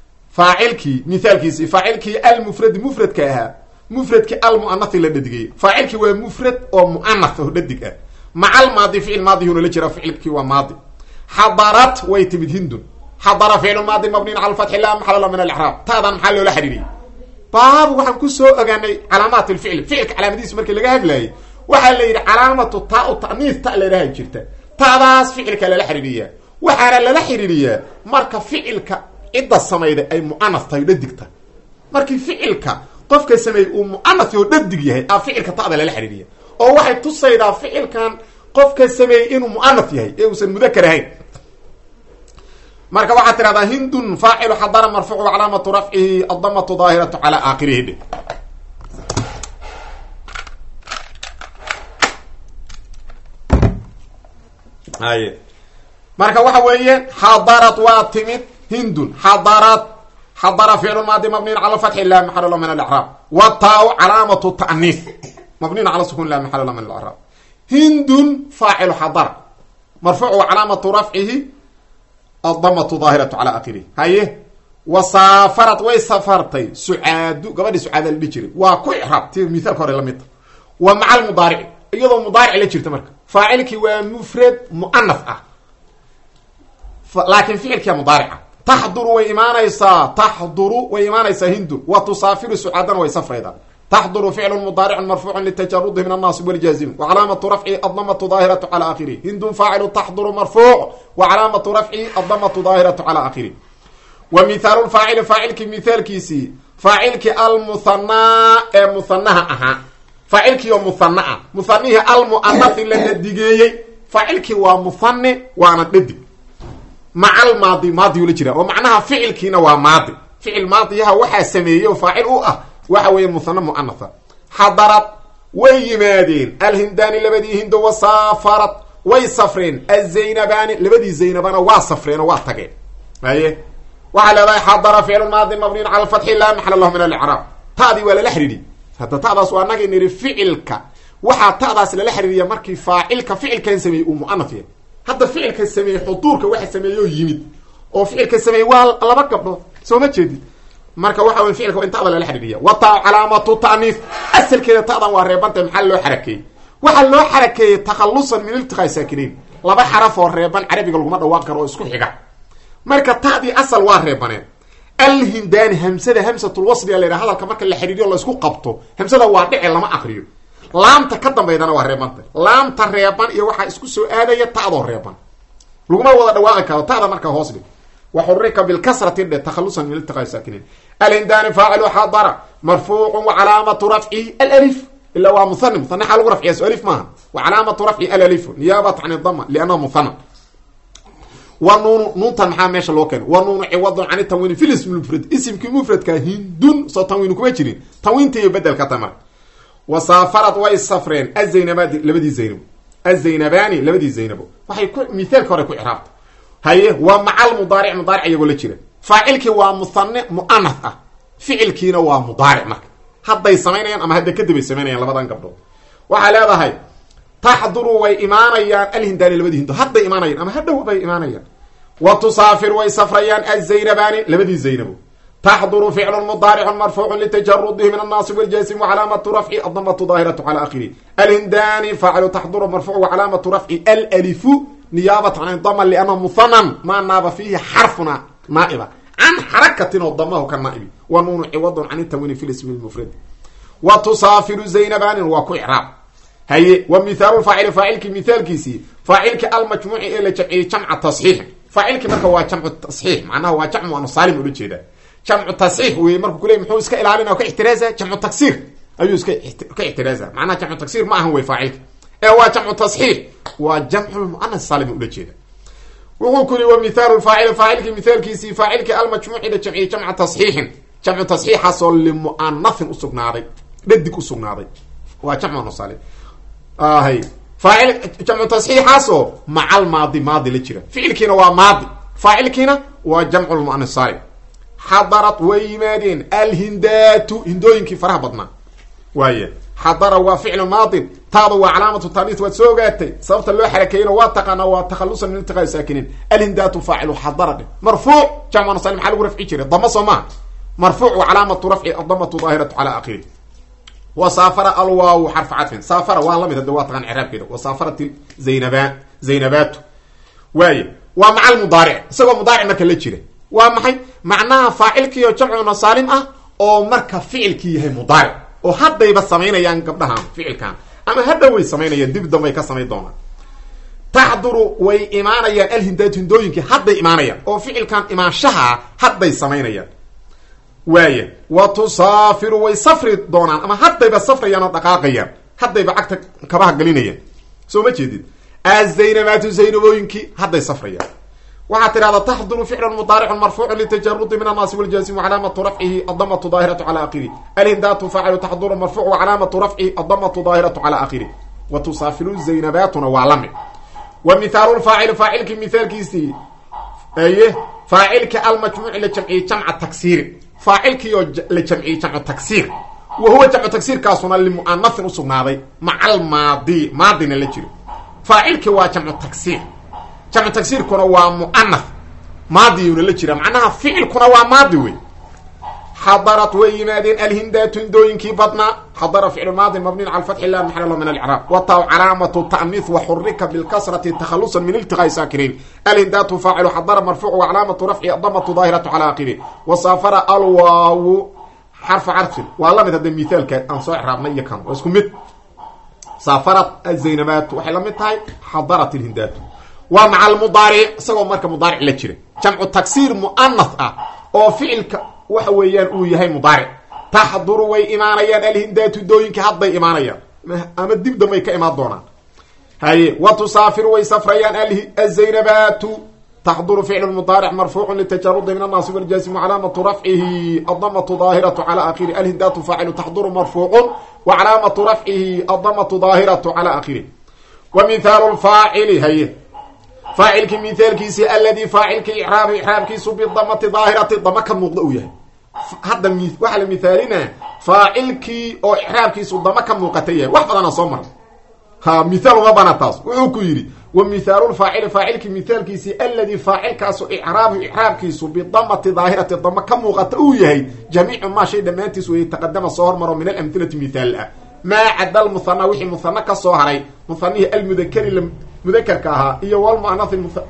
A: faacilkii almufradi mufradka ahaa, mufradkii almuanathi la dhadigay. faacilkii waa mufrad oo muanath oo dhadig ah. maca almaadi ficil maadiyuna la jira, ficilkii waa maadi. xadarat way timid hindun. xadara ficlu maadi mabniin cala fatxi la maxal la min alcraab. taadan maxaa loola xiriiriyey? baabu waxaan kusoo ogaanay calaamaat lficl. ficilka calaamadihiisa markii laga hadlayay waxaa la yidhi calaamatu taa u ta'niis ta ladhaha jirta. taadaas ficilka lala xiriiriyaa. waxaana lala xiriiriyaa marka ficilka cidda samayda ay muanath tahay o dhadig tahay. markii ficilka qofka sameeyey uu muanath oo dhadig yahay a ficilka ta'da lala xiriiriya, oo waxay tusaydaa ficilkan qofka sameeyey inuu muanath yahay ee uusan mudakar ahayn. marka waxaad tirahdaa hindun faacilu xadara marfuuc calaamatu rafcihi adamatu daahiratu cala aakhirihi. haye marka waxa weeye xadarad waa timid hindun. xadara ficlu maadi mabniin cala fatxi lah maxal lah min alcraab. wataau calaamatu ta'niis mabniin cala sukun lah maxal lah min alcraab. hindun faacilu xadara marfuuc wa calaamatu rafcihi adamatu daahiratu cala akhirih. haye wasaafarad way safartay sucaadu, gabadhii sucaada la dhihi jiray waa ku icraab ti mithaalka hore lamid ta. wa maca almudaarici iyadoo mudaaric la jirta. marka faacilkii waa mufrad muanath ah, laakin ficilkia mudaarica. taxduru way imaanaysaa hindun. wa tusaafiru sucaadana way safraydaa. taxduru ficlu mudaaricun marfuucun litajarudi min annaasib waljazim wa calaamatu rafcihi adamatu daahiratu cala akhirih. hindun faacilu taxduru marfuuc wa calaamatu rafcihi adamatu daahiratu cala akhirih. wa mithaalu faacili faacilkii mithaalkiisii faacilkii almuhanaa ee muhanaha ahaa. faacilkii oo muhana ah, muhanihii almuanathi la dhadigeeyey. faacilkii waa muhane waana dhadig. maca almaadi maadiyu la jira, oo macnaha ficilkiina waa maadi. ficil maadiyaha waxaa sameeyey oo faacil u ah waxa weeye muhana muanatha. xadarad way yimaadeen alhindaani labadii hindo. wasaafarad way safreen azaynabaani labadii zaynabana waa safreen oo waa tageen. haye waxaa leedahay xadara ficlu maadi mabniin cala fatxi la maxal lah min alcraab. taadii waa lala xiriiri. hadda taadaas waa anagii niri ficilka waxaa taadaas lala xiriiriya markii faacilka ficilkan sameeyey uu muanath yahay. hadda ficilka sameeyey xuduurka waxa sameeyey oo yimid, oo ficilka sameeyey waa laba gabdhood. soo ma jeedid marka waxa wey ficilka in ta'da lala xiriiriya. wata calaamatu ta'niis asalkeeda ta'dan waa reebantay. maxaa loo xarakeeyey? waxaa loo xarakeeyey takhalusan min iltiqaa saakinayn. laba xaraf oo reeban carabiga laguma dhawaaqi karo oo isku xiga. marka ta'dii asal waa reebaneen. alhindaani hamsada hamsatul wasliya la yidhaha hadalka marka la xiriiriyo la isku qabto hamsada waa dhici lama aqriyo. laamta ka dambaydana waa reebanta. laamta reeban iyo waxaa isku soo aadaya ta'doo reeban, laguma wada dhawaaqi karo. ta'da marka hoos dhig. waxurika bilkasrati dhe takhalusan min iltiqaa saakinayn. alhindaani faacilu xadara marfuucu wa calaamatu rafcihi alif. ila waa muhani. muhani xaa lagu rafciya so alif maaha. wa calaamatu rafcihi alalifu niyaabata can idama liannahu muhana. wa nuunu nuuntan maxaa meesha loo keenay? wa nuunu ciwadun can tanwiini fi lismi mufrad. isimkii mufradka hindun soo tanwiin kuma jirin. tanwiinta iyo bedelka tamar. wasaafarad way safreen azaynabadi labadii zaynabo. azaynabaani labadii zaynabo waxay ku mithaalka hore ku icraabta. haye waa maca almudaaric mudaaric iyagoo la jira. faacilkii waa muhane muanath ah, ficilkiina waa mudaaric. marka hadday samaynayaan ama hadda kadib ay samaynayaan labadan gabdhood. waxaa leedahay taxduru way imaanayaan alhindaani labadii hindo. hadday imaanayaan ama hadhow bay imaanayaan. wa tusaafir way safrayaan azaynabaani labadii zaynabo. taxduru ficlu mudaaricun marfuucun litajarudihi min annaasib waljazim wa calaamatu rafci adamatu daahiratu cala akhirih. alhindaani faacilu taxduru marfuuc wa calaamatu rafci alalifu نيابة عن الضمة لأنه مثنى ما ناب فيه حرفنا نائبة عن حركة الضمه كالنائب ونون عوض عن التنوين في الاسم المفرد وتصافر زينبان وكو إعراب هي ومثال الفاعل فاعلك مثال كيسي فاعلك المجموع إلى جمع تصحيح فاعلك مركا هو جمع التصحيح معناه هو جمع وصالم ولو جيدا جمع التصحيح ومركا كليه محو اسكا إلالينا وكا احترازة جمع التكسير أيو اسكا احترازة معناه جمع التكسير ما هو فاعلك هو جمع التصحيح وجمع المؤنث السالم ولو جيدا وهو كل ومثال الفاعل فاعلك مثال كيسي فاعلك المجموع إلى جمع تصحيح جمع تصحيح حصل لمؤنث أسقناضي بدك أسقناضي وجمع نصالم هي فاعل جمع تصحيح حصل مع الماضي ماضي لجرا فعل كنا وماضي فاعل كنا وجمع المؤنث السالم حضرت ويمادين الهندات هندوين كي فرح بدنا وهي حضر وفعل ماضي تاض وعلامة التانيث وتسوقاتي صوت اللوحة حركيين واتقنا وتخلصا من التقاء ساكنين الهندات فاعل حضر مرفوع جمع نصالم حال ورفع جري ضم صما مرفوع وعلامة رفع الضمة ظاهرة على آخره وسافر الواو حرف عطف سافر والله من الدوات عن عراب كده وسافرت زينبات واي ومع المضارع سوى مضارع ما كان لجيره ومحي معناها فاعلك يو جمع نصالم او marka ficilkii yahay mudaaric oo hadayba sameynayaan gabdhahan ficilkan ama hada way sameynayaan dib damay ka sameey doona tahduru way imaanayaan alhindatu hindooyinka haday imaanayaan oo ficilkan imaanshaha haday sameynayaan waaye wa tusafiru way safri doonaan ama hadayba safrayaan oo dhaqaaqayaan hadayba agta kabaha galinayaan soo ma jeedid az-zaynabatu zaynabooyinki haday safrayaan وحتى هذا تحضر فعل مضارع مرفوع للتجرد من الناصب والجازم وعلامة رفعه الضمة ظاهرة على آخره الهندات فاعل تحضر مرفوع وعلامة رفعه الضمة ظاهرة على آخره وتصافر الزينبات وعلمه ومثال الفاعل فاعلك مثال كيسي ايه فاعلك المجموع لجمعي جمع التكسير فاعلك لجمعي جمع التكسير وهو جمع التكسير كاسونا للمؤنث وصغناضي مع الماضي ماضي نلجري فاعلك هو جمع التكسير جمع تكسير كنا ومؤنث ماضي ولا جرا معناها فعل كنا وماضي حضرت ويمادين الهندات هندوين كي بدنا حضر فعل ماضي مبني على الفتح لا محل له من الاعراب وطاو علامه التانيث وحرك بالكسره تخلصا من التقاء ساكنين الهندات فاعل حضر مرفوع وعلامه رفعه الضمه ظاهره على اخره وسافر الواو حرف عطف والله مثل المثال كان ان صح رابنيه كان واسكو مت سافرت الزينبات وحلمتها حضرت الهندات ومع المضارع سوى marka مضارع la jira jamcu taksir muannath oo ficilka waxa weeyaan uu yahay mudaric tahduru way imaanayaan alhindatu dooyinka hadday imaanayaan ama dib damay ka imaan doonaan hay wa tusafiru way safrayaan az-zaynabatu tahduru fi'l mudaric marfuu'un litajarrud min an-nasib wal-jazm wa 'alamatu raf'ihi ad-dammatu dhahiratu 'ala akhiri al-hindatu fa'ilu tahduru marfuu'un wa 'alamatu raf'ihi ad-dammatu dhahiratu 'ala akhiri wa mithalu al-fa'ili hay فاعل كمثال كيسي الذي فاعل كإعراب كيسو بالضمة ظاهرة الضمة كموقضة هذا واحد مثالنا فاعل كي أو إعراب كيسو الضمة كموقتية واحد أنا صمر ها مثال ما بنتاس وعكيري ومثال الفاعل كمثال كيسي الذي فاعل كاسو إعراب كيسو بالضمة ظاهرة الضمة كموقتية جميع ما شيء دمانتس ويتقدم الصور مرة من الأمثلة مثال ما عدا المثنى وحي مثنى كالصهري مثنيه المذكر مذكر كاها إيا والمؤنث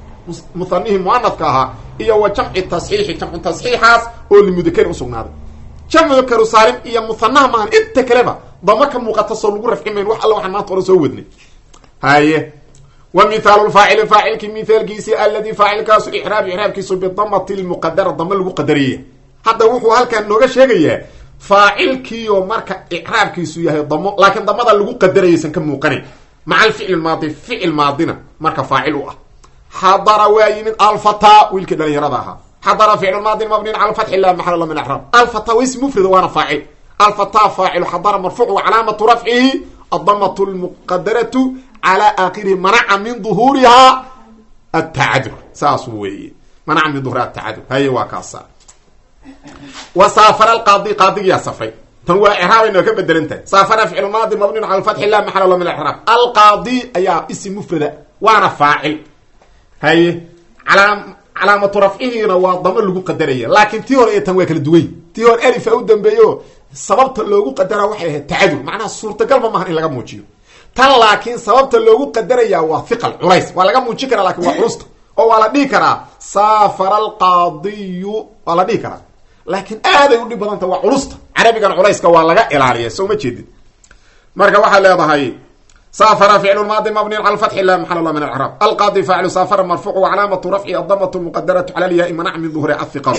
A: مثنيه مؤنث كاها إيا وجمع التصحيح جمع التصحيحات أو المذكر أسقناده جمع كرسالم إيا مثنى ما انت كلمة ضمك مقتصر لغرف إمين وح الله وحنا طور سودني هاي ومثال الفاعل كمثال كيسي الذي فاعل كاس إعراب كيسو بالضمة المقدرة الضمة المقدرية حتى وحو هل كان نوغا شيغيه فاعل كيو marka إعرابكيسو yahay ضمه لكن ضمada lagu qadaraysan ka muuqanay مع الفعل الماضي فعل ماضينا marka فاعل ah حضر ويمن الفتا ويلك دليرadaha حضر فعل الماضي مبني على الفتح لا محل له من الاعراب الفتا واسم مفرد وانا فاعل الفتا فاعل حضر مرفوع وعلامه رفعه الضمه المقدره على اخره منع من ظهورها التعذر ساسوي منع من ظهور التعذر هي واكاسا وسافر القاضي قاضي يا صفري تنوى إعراب إنه كبدل انت سافر فعل ماضي مبني على الفتح لا محل له من الإعراب القاضي أي اسم مفرد وانا فاعل هي علامة رفعه وضم له قدرية لكن تيور ايه تنوى كالدوي تيور ألف أو دنبيو سببت له قدره وحيه التعادل معناها الصورة قلبه ما هن لغا موجيه tan laakiin sababta loogu qadaraya waa thiqal culays waa laga muujin karaa laakiin waa culusta oo waa la dhihi karaa saafara alqaadiyu waa la dhihi karaa laakiin aaday u dhib badanta waa culusta carabigan culayska waa laga ilaaliya soo ma jeedid marka waxaa leedahay saafara ficlu maadi mabniy cala fatxi la maxal allah min alcraab alqaadi faacilu saafara marfuuc wa calaamatu rafci adamatu muqadaratu cala lyaai manac min duhuri athiqal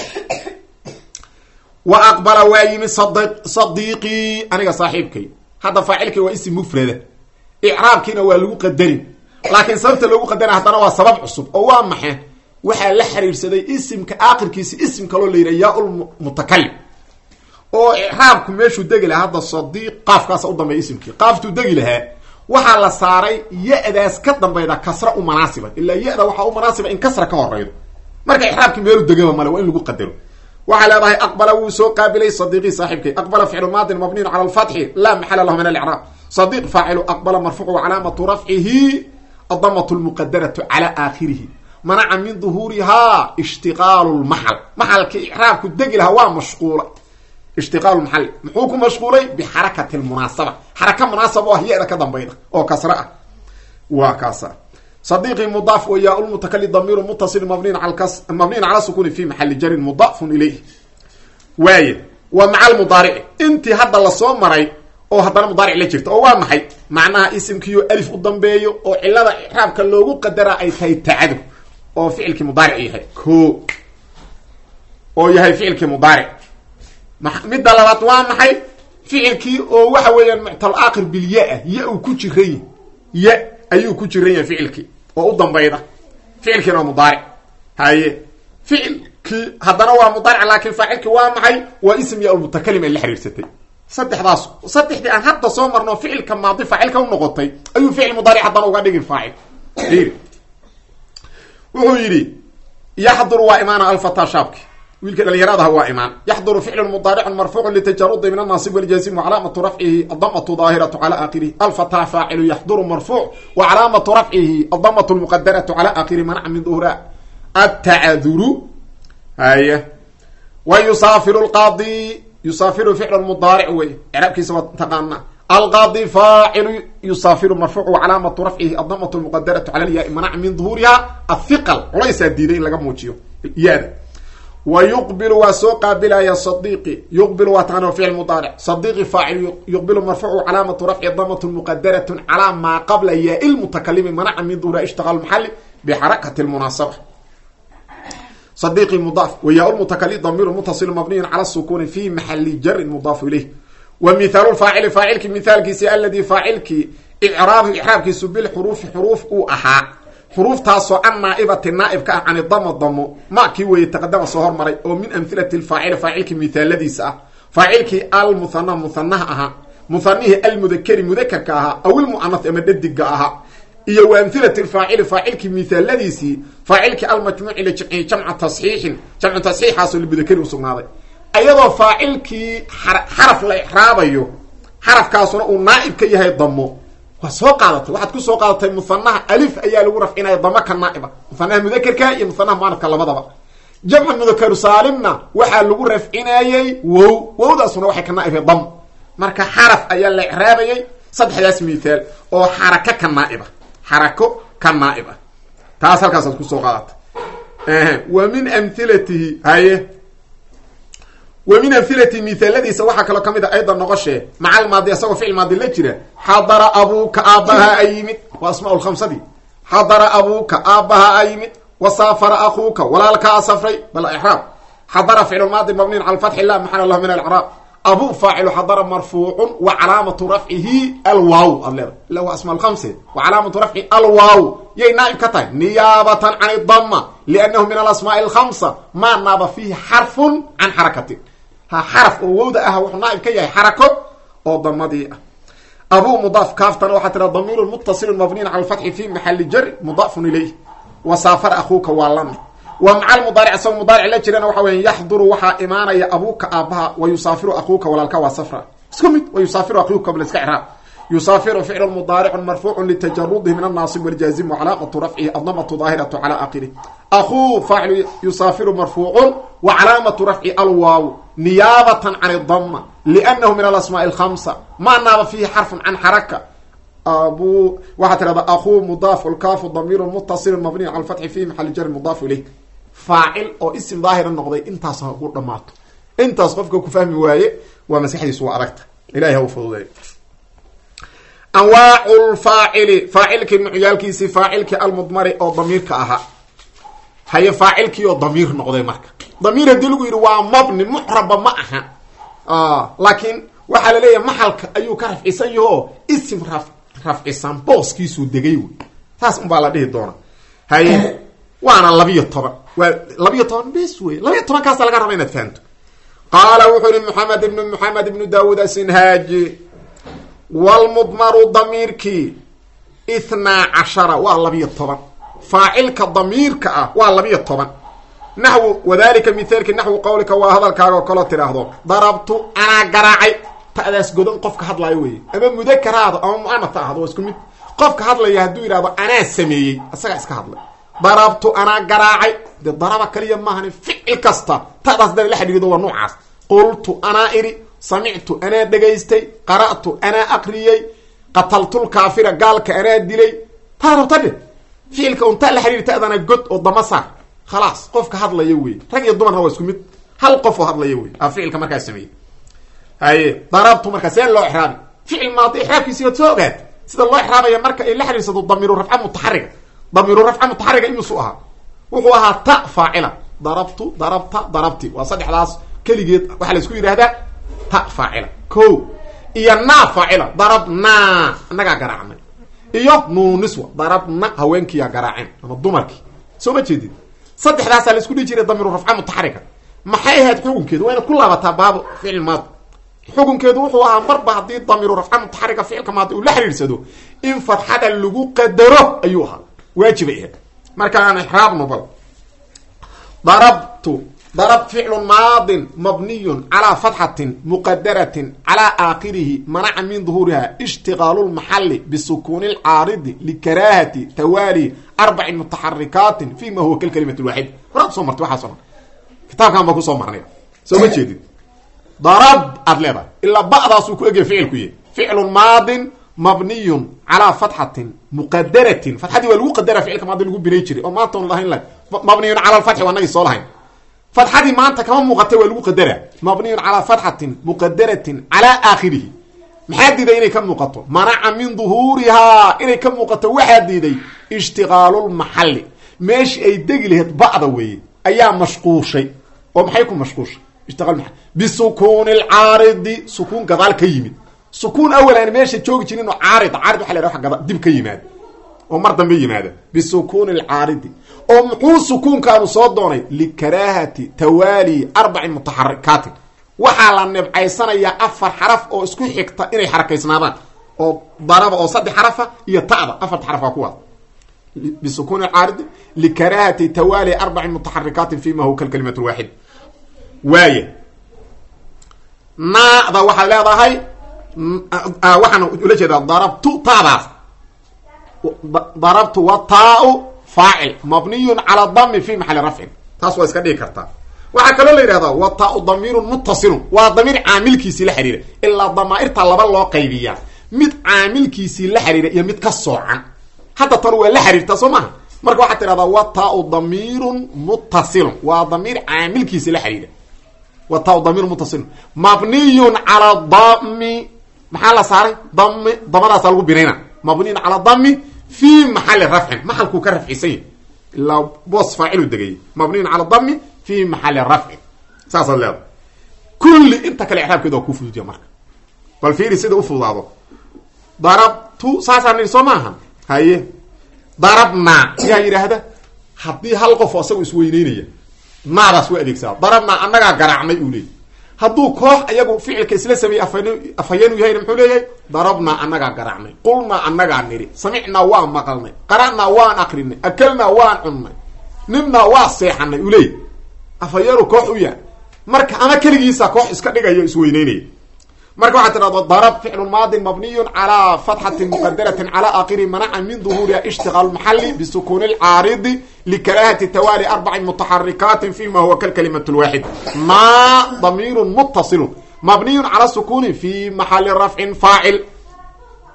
A: wa aqbala waa yimi sadiiqii aniga saaxiibkay hadda faacilkii waa isim mufrada icraabkiina waa lagu qadarin laakiin sababta loogu qadara haddana waa sabab cusub oo waa maxe waxaa la xiriirsaday isimka aakhirkiisa isim kaloo la yidhaha yaa lmutakalim oo icraabku meeshuu degi lahaa hadda sadiiq qaafkaasa u dambeeya isimkii qaaftuu degi lahaa waxaa la saaray ya-daas ka dambayda kasra u manaasiba ilaa ya-da waxaa u manaasiba in kasra ka horeydo marka icraabkii meelu degaba male waa in lagu qadaro waxaa leedahay aqbala wuu soo qaabilay sadiiqii saaxiibkay aqbala ficlu maadin mabniyn cala alfatxi laa maxala lahu min alicraab sadiiq faacilu aqbala marfuucu wa calaamatu rafcihi adamatu lmuqadaratu cala aakhirihi manaca min duhuurihaa ishtiqaalu lmaxal maxalkii icraabku degi lahaa waa mashquula ishtiqaalu lmaxali muxuu ku mashquulay bixarakati lmunaasaba xaraka munaasaba oo ah ya-da ka dambayda oo kasra ah waa kaasa صديقي مضاف وياء المتكلم ضمير متصل مبني على سكون في محل جر مضاف إليه واي ومع المضارع انت هذا لا سو مري او هذا مضارع لا جرت او waa maxay macnaha isimkiyo alif u dambeeyo oo cilada i'raabka loogu qadara ay tahay tacadub oo ficilki mudaric yahay ko oo yahay ficilki mudaric mid labaad waa maxay ficilki oo waxa weeyaan mu'tal aakhir bil ya ya uu ku jiray ya ayuu ku jiray ficilki oo u dambayda ficilkina mudaric haye ficilki hadana waa mudaric laakiin faacilki waa maxay waa ism ya mutakalim ee la xiriirsatay saddexdii aan hadda soo marno ficilka maadi faacilka u noqotay ayuu ficil mudaric hadana uga dhigin faacil wuxuu yiri yahduru wa imaana al-fata shabki wiilka dhalinyarada waa imaan yahduru ficl mudaric marfuuc litajarud min an-nasib wal jazm wa alamatu raf'ihi ad-dammatu dhahiratu ala akhirih al-fata fa'ilu yahduru marfu' wa alamatu raf'ihi ad-dammatu al-muqaddaratu ala akhirih man'a min dhuhra at-ta'adhuru haya wa yusafiru al-qadi yusafiru fi'l al-mudari' wa i'rabkiisa taqana al-qadi fa'ilu yusafiru marfu' wa alamatu raf'ihi ad-dammatu al-muqaddaratu ala al-ya'i man'a min dhuhriha ath-thiqal laysa diidayn laga muujiyo yaada ويقبل وسوق بلا يا صديقي يقبل وتعنى فعل مضارع صديقي فاعل يقبل مرفوع علامة رفع ضمة مقدرة على ما قبل يا المتكلم منع من ظهور اشتغال المحل بحركة المناسبة صديقي مضاف ويا المتكلم ضمير متصل مبني على السكون في محل جر مضاف إليه ومثال الفاعل فاعلك مثال كيسي الذي فاعلك إعرابك سبيل حروف أو أحا حروف تاسو عن نائبة النائب عن الضم ما كي ويتقدم صهر مري او من امثله الفاعل فاعلك مثال الذي سا فاعلك المثنى مثناها مثنيه المذكر مذكر كاها او المؤنث مددق اها iyo وامثله الفاعل فاعلك مثال الذي سي فاعلك المجموع الى جمع تصحيح حاصل بذكر وسناده ايضا فاعلك حرف لا احرابيو حرف كاسنا او نائب كيهي ضمو وسو قادتay waxaad ku soo qaadatay musanaha alif ayaa lagu rafcinay dama ka naiba musanaha mudakkarka iyo musanaha muannafka labadaba jamc mudakkar saalimna waxa lagu rafcinayay wowdaasuna waxay ka naibay dam marka xaraf ayaa la i'raabayay saddexdaas miithal oo harako ka naiba taas halkaas aad ku soo qaadatay wa min amthilatihi haye ومن أمثلة مثال الذي سواها كلا كميدا أيضا نغشه مع الماضي سوى فعل ماضي لجرة حضر أبوك أبها أيمت واسماء الخمسة دي حضر أبوك أبها أيمت وسافر أخوك ولا لك أسفري بل إحرام حضر فعل الماضي مبني على الفتح لا محل الله من الإعراب أبو فاعل حضر مرفوع وعلامة رفعه الواو اللي هو اسماء الخمسة وعلامة رفعه الواو يي نائب كتاي نيابة عن الضمة لأنه من الأسماء الخمسة ما ناب فيه حرف عن حركته حرف ووضعها وحنائب كي حركه او ضمدي ابو مضاف كافتن وحتى الضمير المتصل المبني على الفتح في محل جر مضاف اليه وسافر اخوك والله ومع المضارع سو مضارع لا جيرنا waxa weey يحضر waxa imaanaya abuka aabaha ويسافر اخوك walaalka waa safra iskumid ويسافر اخوك قبل استعراب يسافر فعل مضارع مرفوع لتجرده من الناصب والجازم وعلاقه رفعه الضمه ظاهره على اخره اخو فاعل يسافر مرفوع وعلامه رفعه الواو نيابة عن الضمة لأنه من الأسماء الخمسة ما ناب فيه حرف عن حركة ابو waxaa tirada akhu mudaf al-kaf damir muttasil mabni ala al-fath fi mahall jar mudaf ilayh fa'il oo ism daahir noqday intaas ku dhamaato intaas qofka ku fahmi waaye waa masaxdiisu waa aragta ilaahay uu fududay anwaa'ul fa'ili fa'ilki nu'yalkiisi fa'ilki al-mudmari oo damirka aha haye fa'ilki oo damir noqday marka damir hadii lagu yiri waa mabni mu'raba ma aha laakiin waxa la leeyahay maxalka ayuu ka rafcisan yahay ism rafcisan booskiisu degay taas un baa la dhihi doona haye waana 12 waa 12 bis way 12 kaas laga rabaa inaad fahanto qala wuxuu muhammad ibn daawud as-sinhaji wal mudmaru damirki 12 waa 12 fa'ilka damirka ah waa 12 nahwu wadalika mithalka nahwu qawlika wa hadalkaaga kala tiraahdo darabtu ana garaacay taadaas godan qofka hadlayo weey ama mudakaraado ama muannath ahdo isku mid qofka hadlaya haduu yiraahdo ana sameeyay asaga iska hadlay darabtu ana garaacay daraba kaliya ma ahan ficil kasta taadaas dad la xidhiidho waa noocaas qultu ana iri sami'tu ana dhageystay qara'tu ana aqriyay qataltu al-kafira gaalka ana dilay taarabtade ficilka unta la xidhiidho taadana god oo damasa خلاص قف كهضليه وي رجل الضمن هو اسكو مid hal qof hadlaye way ficilka markaa sameeyay hay darabtu markaa seen loo ihraab ficil maadi ihraabkiisa soo gaad sida loo ihraabaya marka ay la xiriirsado damiru raf'a mutaharrika inuu soo aha wuxuu ahaa ta fa'ila darabtu darabta darabti waa saddexdaas kaligeed waxa la isku yiraahdaa ta fa'ila ko iyo na fa'ila darabna anaga garaacnay iyo nuun niswa darabna haweenkiya garaaceen ama dumarkii soo ma jeedid saddexdaas la isku dhijire damiru raf'a mutaharrika maxay ahayd xukunkeedu waa inaad ku laabataa baab ficil maad xukunkeedu wuxuu ahaa marba hadii damiru raf'a mutaharrika ficilka maad uu la xiriirsado in fathada lagu qadaro ayuu ahaa waajib ah marka aan ihraabno bal ضرب فعل ماض مبني على فتحة مقدرة على آخره منع من ظهورها اشتغال المحل بسكون العارض لكراهة توالي 4 متحركات فيما هو كالكلمة الواحد فرد صمرت واحد صمر كتاب كان بكو صمرني سو ما جديد ضرب أدلبا إلا بعض سوكو اجي فعل ماض مبني على فتحة مقدرة فتحة دي والو قدرة فعل كما دلو بنيجري او ما تون الله لا مبني على الفتح وانا صولهين فتحة دي ما انت كمان مغطى والو قدرة مبني على فتحة مقدرة على آخره محدد إني كم مقطع منع من ظهورها إني كم مقطع واحد دي اشتغال المحل مش اي دقلهت بعض وي ايام مشقوق شيء ومحيكم مشقوق اشتغال المحل بسكون العارض سكون كذال كيمد سكون اولا يعني ماشي جوج جينو عارض waxa la yiraahdo dib ka yimaad oo mar dambe yimaada bisukun al-arid oo muxuu sukun kaanu soo doonay li karahati tawali 4 mutaharrikat waxa la nabcaysanaya 4 xaraf oo isku xigta inay xarakaysnaadaan oo daraba oo 3 xarafa iyo ta'da 4 xarafa kuwa bisukun al-arid li karahati tawali 4 mutaharrikat fima huwa kal-kalimatu al-wahid waaya naada waxa leedahay waxaan ula jeedaa darabtu wa ta'u fa'il mabniyun ala dhamm fi mahall raf'in taas waa iska dhigi kartaa waxa kale la yiraahdaa wa ta'u dhamirun muttasil wa dhamir aamilkiisi la xiriira illa dhamaa'irta laba loo qaybiya mid aamilkiisi la xiriira iyo mid ka soocan hadda tan waa la xiriirta Soomaa marka waxa tiraahdaa wa ta'u dhamirun muttasil wa dhamir aamilkiisi la xiriira wa ta'u dhamir muttasil mabniyun ala dhammi محل صار ضمر أصله بنينا مبني على ضم في محل رفع محل كرف حسين لو بوص فاعل الدقيق مبني على الضم في محل رفع ساس الله كل انت كالاعراب كده كوف يا مرك فالفيري سيده وفو ضابط ضربت ساسا نسمعها هي ضربنا يا يري هذا حدي هل قف اسو اسوينينيا ما راس واديكسا ضربنا انغا غراعمي اولي hadduu koox ayagu ficilka isla sameey afayeen u yahay muxuu leeyahay darabna annaga garaacnay qulna annaga niri samicna waa maqalnay qara'na waan aqrinay akalna waan cunnay nimna waa seexanay u leey afayeenu koox u yahay marka ama kaligiisa koox iska dhigayo isweyneynay marka waxa tiraahdo darab ficil maadi mabniyun ala fathatin muqaddaratin ala akhiri mana'a min dhuhuriha ishtighal mahalli bi sukun al-arid li karahati tawali 4 mutaharrikat fima huwa kal kalimatu al-wahid ma ضمير متصل مبني على السكون في محل رفع فاعل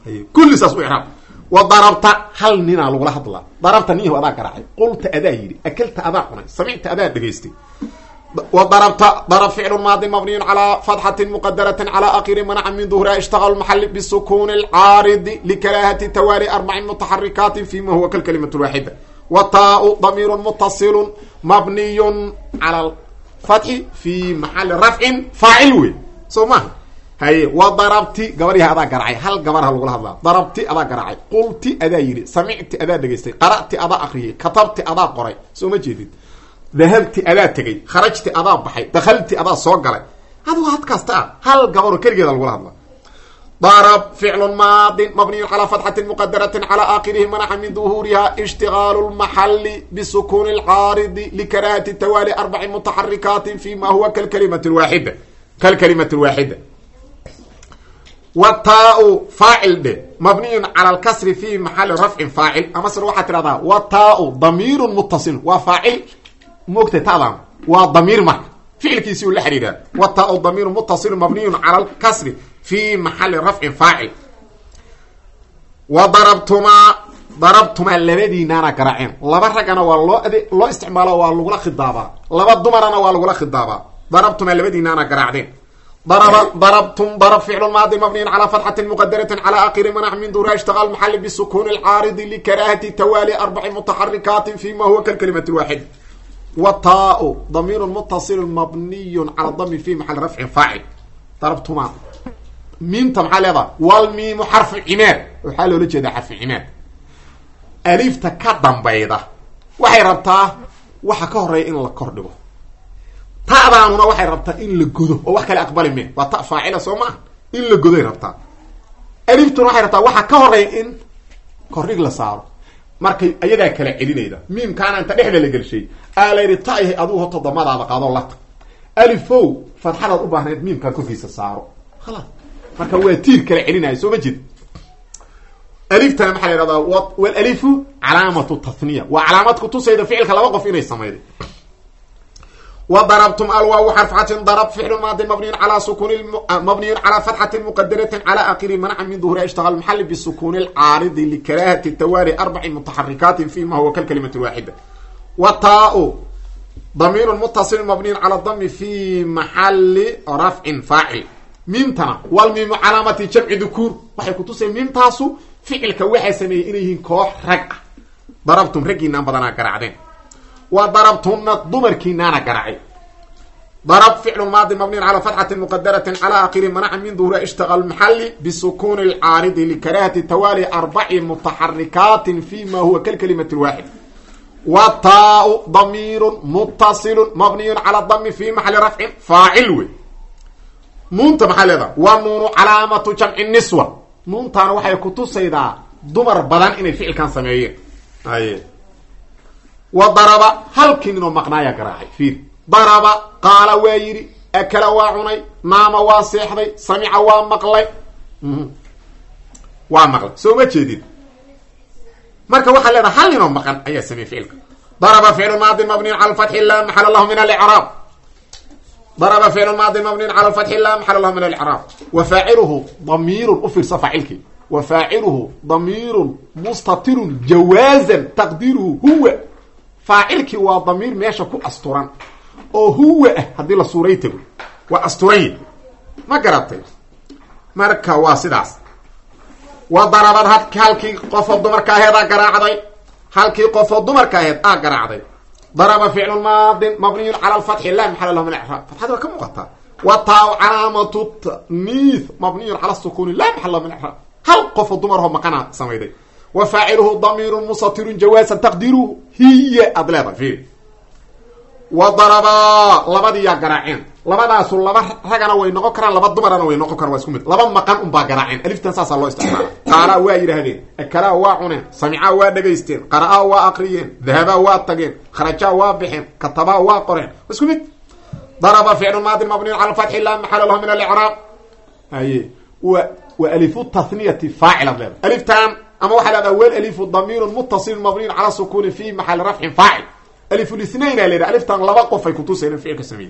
A: كل ساس إعراب وضربت هل نينا لغلا هدلا ضربت نيه وأدا قرعي قلت أدا يري أكلت أدا قناي سمعت أدا دغيستي وضربت ضرب فعل ماضي مبني على فتحة مقدرة على آخر منع من ظهرها اشتغل المحل بالسكون العارض لكراهة توالي 4 متحركات فيما هو كالكلمة الواحدة والتاء ضمير متصل مبني على الفتح في محل رفع فاعل سوما هي وضربت قبري هذا قرعي هل قبرها لغلا هذا ضربت أدا قرعي قلت أدا يري سمعت أدا دغيستي قرأت أدا أخري كتبت أدا قري سوما جديد ذهبت أدا تجي خرجت أدا بحي دخلت أدا صقري هذا واحد كاستا هل قبره كرجل لغلا هذا ضرب فعل ماض مبني على فتحة مقدرة على آخره منع من ظهورها اشتغال المحل بسكون العارض لكراهة التوالي 4 متحركات فيما هو كالكلمة الواحدة والتاء فاعل ده مبني على الكسر في محل رفع فاعل أما سروحة رضا والتاء ضمير متصل وفاعل مكتتابا وضمير محل فعل كيسيو الحريرة والتاء ضمير متصل مبني على الكسر في محل رفع فاعل وضربتما الذي نانا كراعين لبا رغنا والله استعماله والله خضابا لبا دمرنا والله خضابا ضربتما الذي نانا كراعين ضرب فعل ماضي مبني على فتحة مقدرة على آخر منع من ظهورها اشتغل محل بالسكون العارض لكراهة توالي 4 متحركات فيما هو كالكلمة الواحدة والتاء ضمير متصل مبني على الضم في محل رفع فاعل ضربتما ميم محل هذا والميم حرف عماد وحاله لجد حرف عماد ألف تكدم بيضة وحي ربطاه وحا كهري إن لكردبه تابعنا وحي ربطاه إن لقده ووحكا لأقبل منه وطاء فاعلة سوما إن لقده ربطاه ألف تروحي ربطاه وحا كهري إن كهريق لصاره markay ayaga kala celinayda miim kaana inta dhexda la galshay aalayri taayay aduu hoto damadaada qaado la alifo fatxada u baahneed miimka korkiisa saaro khalas marka waa tiir kala celinay soo majid alifta maxaa la yiraahdaa wal alifu calaamatu tathniya wa calaamadku tusayda ficilka laba qof inay sameeyay وضربتم الواو حرف عطف ضرب فعل ماضي مبني على سكون مبني على فتحة مقدرة على آخر منع من ظهورها اشتغل المحل بالسكون العارض لكراهة التوالي 4 متحركات فيما هو كالكلمة الواحدة والتاء ضمير متصل مبني على الضم في محل رفع فاعل ميمتنا والميم علامة جمع ذكور وحي كتوسي ميم تاسو فعل كوحي سمي إليه كوح رقع ضربتم رقينا بدنا قرعدين وضربتهن ضمر كينانا قرعي ضرب فعل ماضي مبني على فتحة مقدرة على آخر منع من ظهور اشتغل محل بسكون العارض لكراهة توالي 4 متحركات فيما هو كالكلمة الواحد والتاء ضمير متصل مبني على الضم في محل رفع فاعل نون محل هذا والنون علامة جمع النسوة نون تانا وحي كتو سيدا ضمر بدن إن الفعل كان سمعيه وضرب هل كنو مقنايا قراحي فيه ضرب قال ويري أكل واعني نام واسيحدي سمع ومقلي سو ما جديد marka waxa leena hal inoo maqan ayaa sameey ficilka ضرب فعل ماضي مبني على الفتح لا محل له من الاعراب ضرب فعل ماضي مبني على الفتح لا محل له من الاعراب وفاعله ضمير افر فاعلك وفاعله ضمير مستتر جوازا تقديره هو فاعلك وضمير ماشي كو استوران او هو hadii la suurayto waa asturay ma garatay marka waa sidaas وضربت halkii qof dumarka aheed garaacday halkii qof dumarka aheed garaacday ضرب فعل ماض مبني على الفتح لا محل له من الاعراب فتحه كم مقطع وطاء علامه التانيث مبني على السكون لا محل له من الاعراب هل قف دمرهم مكان سميدي وفاعله ضمير مستتر جوازا تقديره هي أضلابا فيه وضرب لبدي يا قراعين لبداس لبا رغنا وي نقو كران لبا دمرنا وي نقو كر وا اسكو مid لبا مقان ان با قراعين الف تنساس الله استعمال قال وا يرهدين اكلا وا عونه سمعا وا دغيستين قرأ وا اقريين ذهبا وا تغين خرجا وا بخين كتبا وا قرين اسكو مid ضرب فعل ماضي مبني على الفتح لا محل له من الاعراب اي والف التثنيه فاعل الف تام اما واحد هذا اول الف الضمير المتصل مبني على سكون في محل رفع فاعل الف الاثنين اللي الف تام لبا قف اي كتوسين في كسمي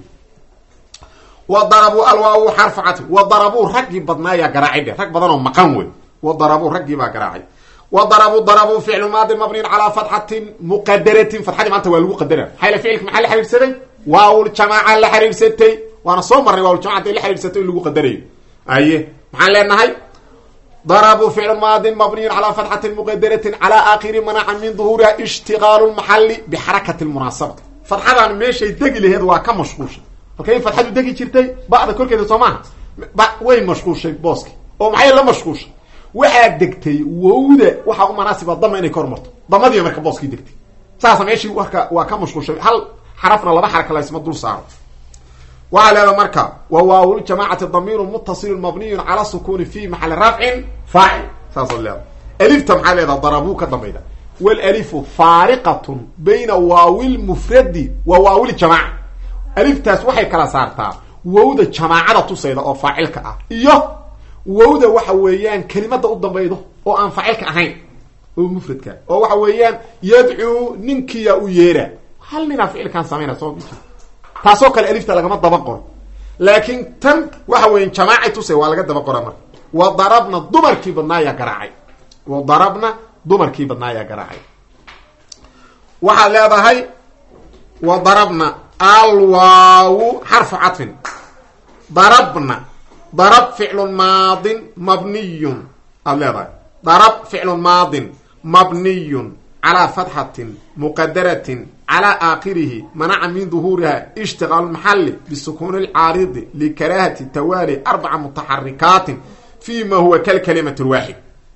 A: وضربوا الواو حرف عطف وضربوا رق بدنا يا قراعده رق بدنو مقان وي وضربوا رقي با قراعي وضربوا فعل ماضي مبني على فتحة مقدرة فتحة ما انت والو قدرة حيل فعلك محل حريف سدي واو الجماعة اللي حريف ستي وانا صومرني واو الجماعة اللي حريف ستي اللي قدري ايه محل لنا ضربوا فعل ماضي مبني على فتحة مقدرة على آخر منع من ظهورها اشتغال المحل بحركة المناسبة فتحة ماشي دقي لهذا واكا مشغوش فكيف فتحة دقي جرتي بعد كل كده سمعها وين مشغوش بوسكي ومعي لا مشغوش waxaad degtay wowda waxa u manaasiba dama inay kor marto damadii marka booski degtay saasa meeshii waa ka mashquulshay hal xarafna laba xaraka la isma dul saaro وعلى مركا وواو جماعة الضمير متصل مبني على سكون في محل رفع فاعل ساس الله الف محل هذا ضربوك ضميدا والالف فارقة بين واو المفرد وواو الجماعة الف تاس waxay kala saartaa wowda jamaacada tusayda oo faacilka ah iyo wowda waxa weeyaan kelimada u dambaydo oo aan faacilka ahayn oo mufradka oo waxa weeyaan yad'u ninkiya u yeera hal nina ficilkan sameeyna soo bixi taasoo kale alifta lagama daba qoro laakiin tan waxa weeyaan jamaaci tusay waa laga daba qoraa mar wa darabna dumarkii badnaaya garaacay wa darabna dumarkii badnaaya garaacay waxa leedahay wa darabna alwaaw harfu atfin darabna ضرب فعل ماض مبني الله ضرب فعل ماض مبني على فتحة مقدرة على آخره منع من ظهورها اشتغال المحل بالسكون العارض لكراهة توالي 4 متحركات فيما هو كالكلمة الواحد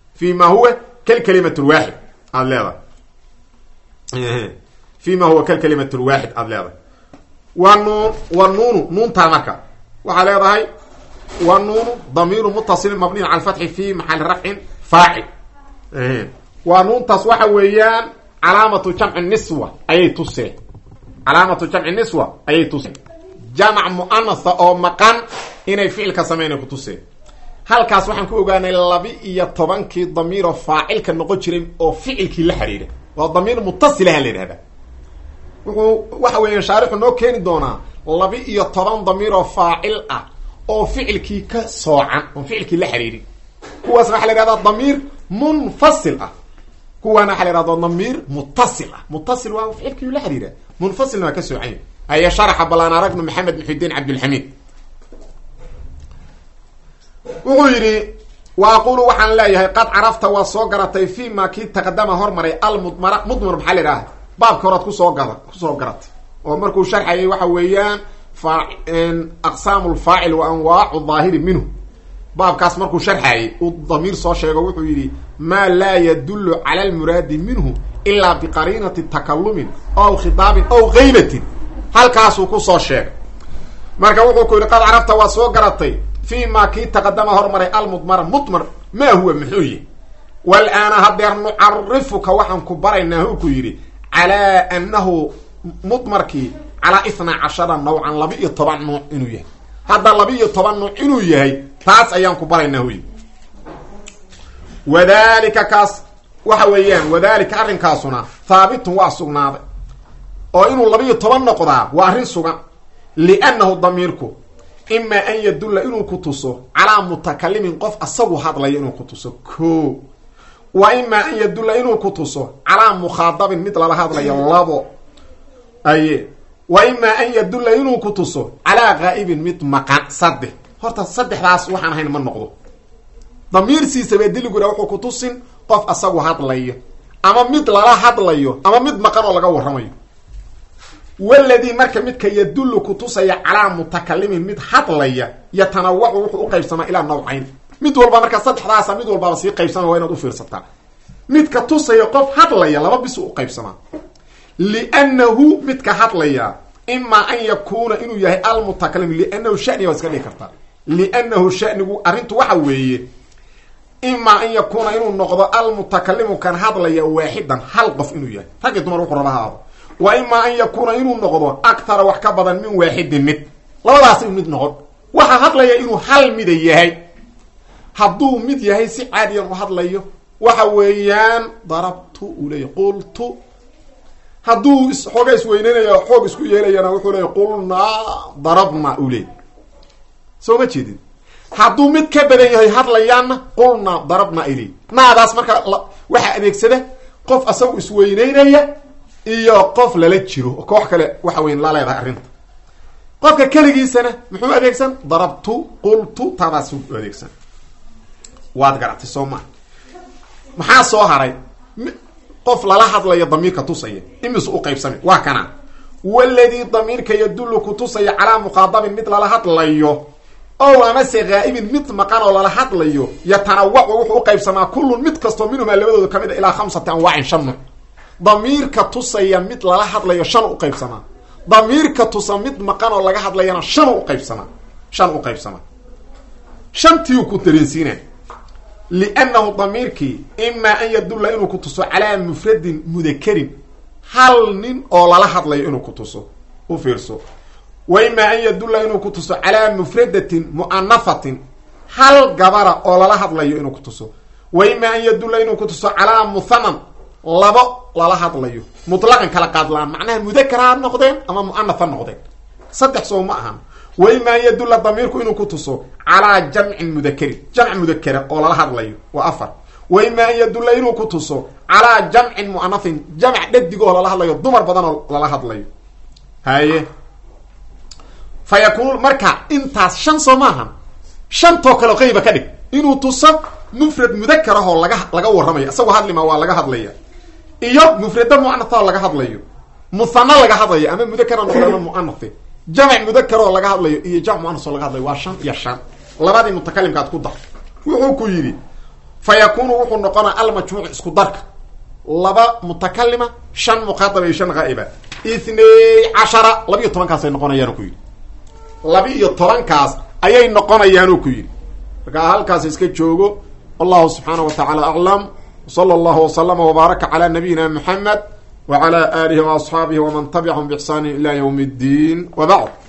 A: الله فيما هو كالكلمة الواحد الله والنون نون تامكا وعلى هاي والنون ضمير متصل مبني على الفتح في محل رفع فاعل ونون تصوح ويان علامة جمع النسوة أي تصي جمع مؤنث أو مكان إن فعل كسمين كتصي هل كاس waxaan ku ogaanay 12 ضمير فاعل ka noqon jiray oo ficilkii la xiriiray waa ضمير متصل ah leeyahay waxa weeyaan shaarixu noo keeni doona 12 ضمير فاعل ah oo ficilkii ka soocan oo ficilkii la xiriiri kuwaas waxa la yiraahdaa damiir munfasil ah kuwana waxa la yiraahdaa damiir muttasil waa ficilkii la xiriira munfasil ma ka soocan ay sharaxa balana ragnu maxamed muhiddin abdul hamid wuxuu yiri wa aqulu waxaan leeyahay qad arafta wa soo garatay fi ma ki taqadama hormaray al mudmar maxaa la yiraahdaa baabka horaad ku soo garatay oo markuu sharxayay waxa weeyaan أقسام الفاعل وأنواع الظاهر منه باب كاس مركو شرحي والضمير صو شيغو وحو يري ما لا يدل على المراد منه إلا بقرينة التكلم أو خطاب أو غيبة هل كاسو كو صو شيغ marka wuxuu ku yiri qad arafta waa soo garatay فيما كي تقدم hormaray المضمر ما هو محوي والآن هدير نعرفك وحن كبريناه ku yiri على أنه مضمركي على 12 نوعا لبي طبعا نوع انه يحيى هذا لبي طبعا نوع انه يحيى تاس ايان كبريناه وذلك كاس وحويان وذلك ارن كاسنا ثابت واسغناد او انه لبي طبعا نقدا وارن سغان لانه ضميركم اما ان يدل انه كتسو على متكلم قف اسغو هادلay انه كتسو كو واما ان يدل انه كتسو على مخاطب مثل هذا لبو اي وإما أن يدل إنه كتسو على غائب مت مكان صدح هرتا صدح راس وحان هين من نقضو ضمير سيسا بيدل قد وحو كتسين قف أساقو هادليه أما مت للا هادليه أما مت مكان ولا ورميه والذي مركا متك يدل كتسي على متكلم مت هادليه يتنوع وحو قيب سما إلى نوعين مت والبا مركا صدح راس مت والبا بسي قيب سما وين دو فيرستا مت كتسي قف هادليه لما بسو قيب سما لأنه متكحطليا إما أن يكون إنه يهي المتكلم لأنه شأني واسكالي كرتا لأنه شأنه أرنت وحويه إما أن يكون إنه النقضة المتكلم كان حطليا واحدا حلقف إنه يهي فقد مروق ربها هذا وإما أن يكون إنه النقضة أكثر وحكبدا من واحد مت لو لا أصيب مت نقض وحا حطليا إنه حل مد يهي حضو مد يهي سي عاديا وحطليا وحويان ضربت أولي قلت hadduu xoog isweynayo xoog isku yeelayana wuxuu leeyahay qulna darabna ulay soo ma jeedin hadduu mid ka badan yahay hadlayaanna qulnaa darabnaa ilay naadaas marka waxaa adeegsada qof asagu isweyneynaya iyo qof lala jiro koox kale waxa weyn la leedahay arrinta qofka keligiisana muxuu adeegsan darabtu qultu taadaas u adeegsan waad garatay Soomaa maxaa soo haray qof lala hadlayo damiirka tusaya imisu u qaybsamay waa kana walladii damiirka yadullu ku tusaya calaa muqaadabin mid lala hadlayo oo ama sagaa'ibin mid maqan oo lala hadlayo yatanawwacu wuxuu u qaybsamaa kullun mid kasto minhum labadooda kamid ilaa 5 anwaacin shan damiirka tusaya mid lala hadlayo shan u qaybsamaa damiirka tusa mid maqan oo laga hadlayana shan u qaybsamaa shantii ku dareensiinay li'annahu damirki imma an yadulla inuu ku tuso ala mufradin mudakkarin hal nin oo lala hadlayo inuu ku tuso u fiirso wa imma an yadulla inuu ku tuso ala mufradatin mu'annafatin hal gabara oo lala hadlayo inuu ku tuso wa imma an yadulla inuu ku tuso ala muthannan laba lala hadlayo mutlaqan kala qaadlaan macnaha mudakkara noqdeen ama mu'annafa noqdeen saddex soo ma ahan wa imma an yadulla damirku inuu ku tuso ala jam'in mudakkari jam' mudakkara oo lala hadlayo wa afar wa imma an yadulla inuu ku tuso ala jam'in mu'annafin jam' dhadigoo lala hadlayo dumar badan oo lala hadlayo haye fayakun marka intaas shan soo ma ahan shanto kale qayba ka dhig inuu tuso mufrad mudakkar oo laga waramayo asagoo hadlima waa laga hadlaya iyo mufrada mu'annafa laga hadlayo musanna laga hadlayo ama mudakkar noqdo mu'annaf jam' mudakkar oo laga hadlayo iyo jam' mu'annas oo laga hadlayo waa shan iyo shan labadii mutakallimka aad ku dar wuxuu ku yiri fayakunu wuxuu noqonaa al majmuu' isku darka laba mutakallima shan muqaddam iyo shan ghaiba 12 12 kaas ay noqonayaan ku yiri 12 kaas ayay noqonayaan ku yiri marka halkaas iska joogo Allah subhanahu wa ta'ala a'lam صلى الله وسلم وبارك على نبينا محمد وعلى آله وأصحابه ومن تبعهم بإحسان إلى يوم الدين وبعد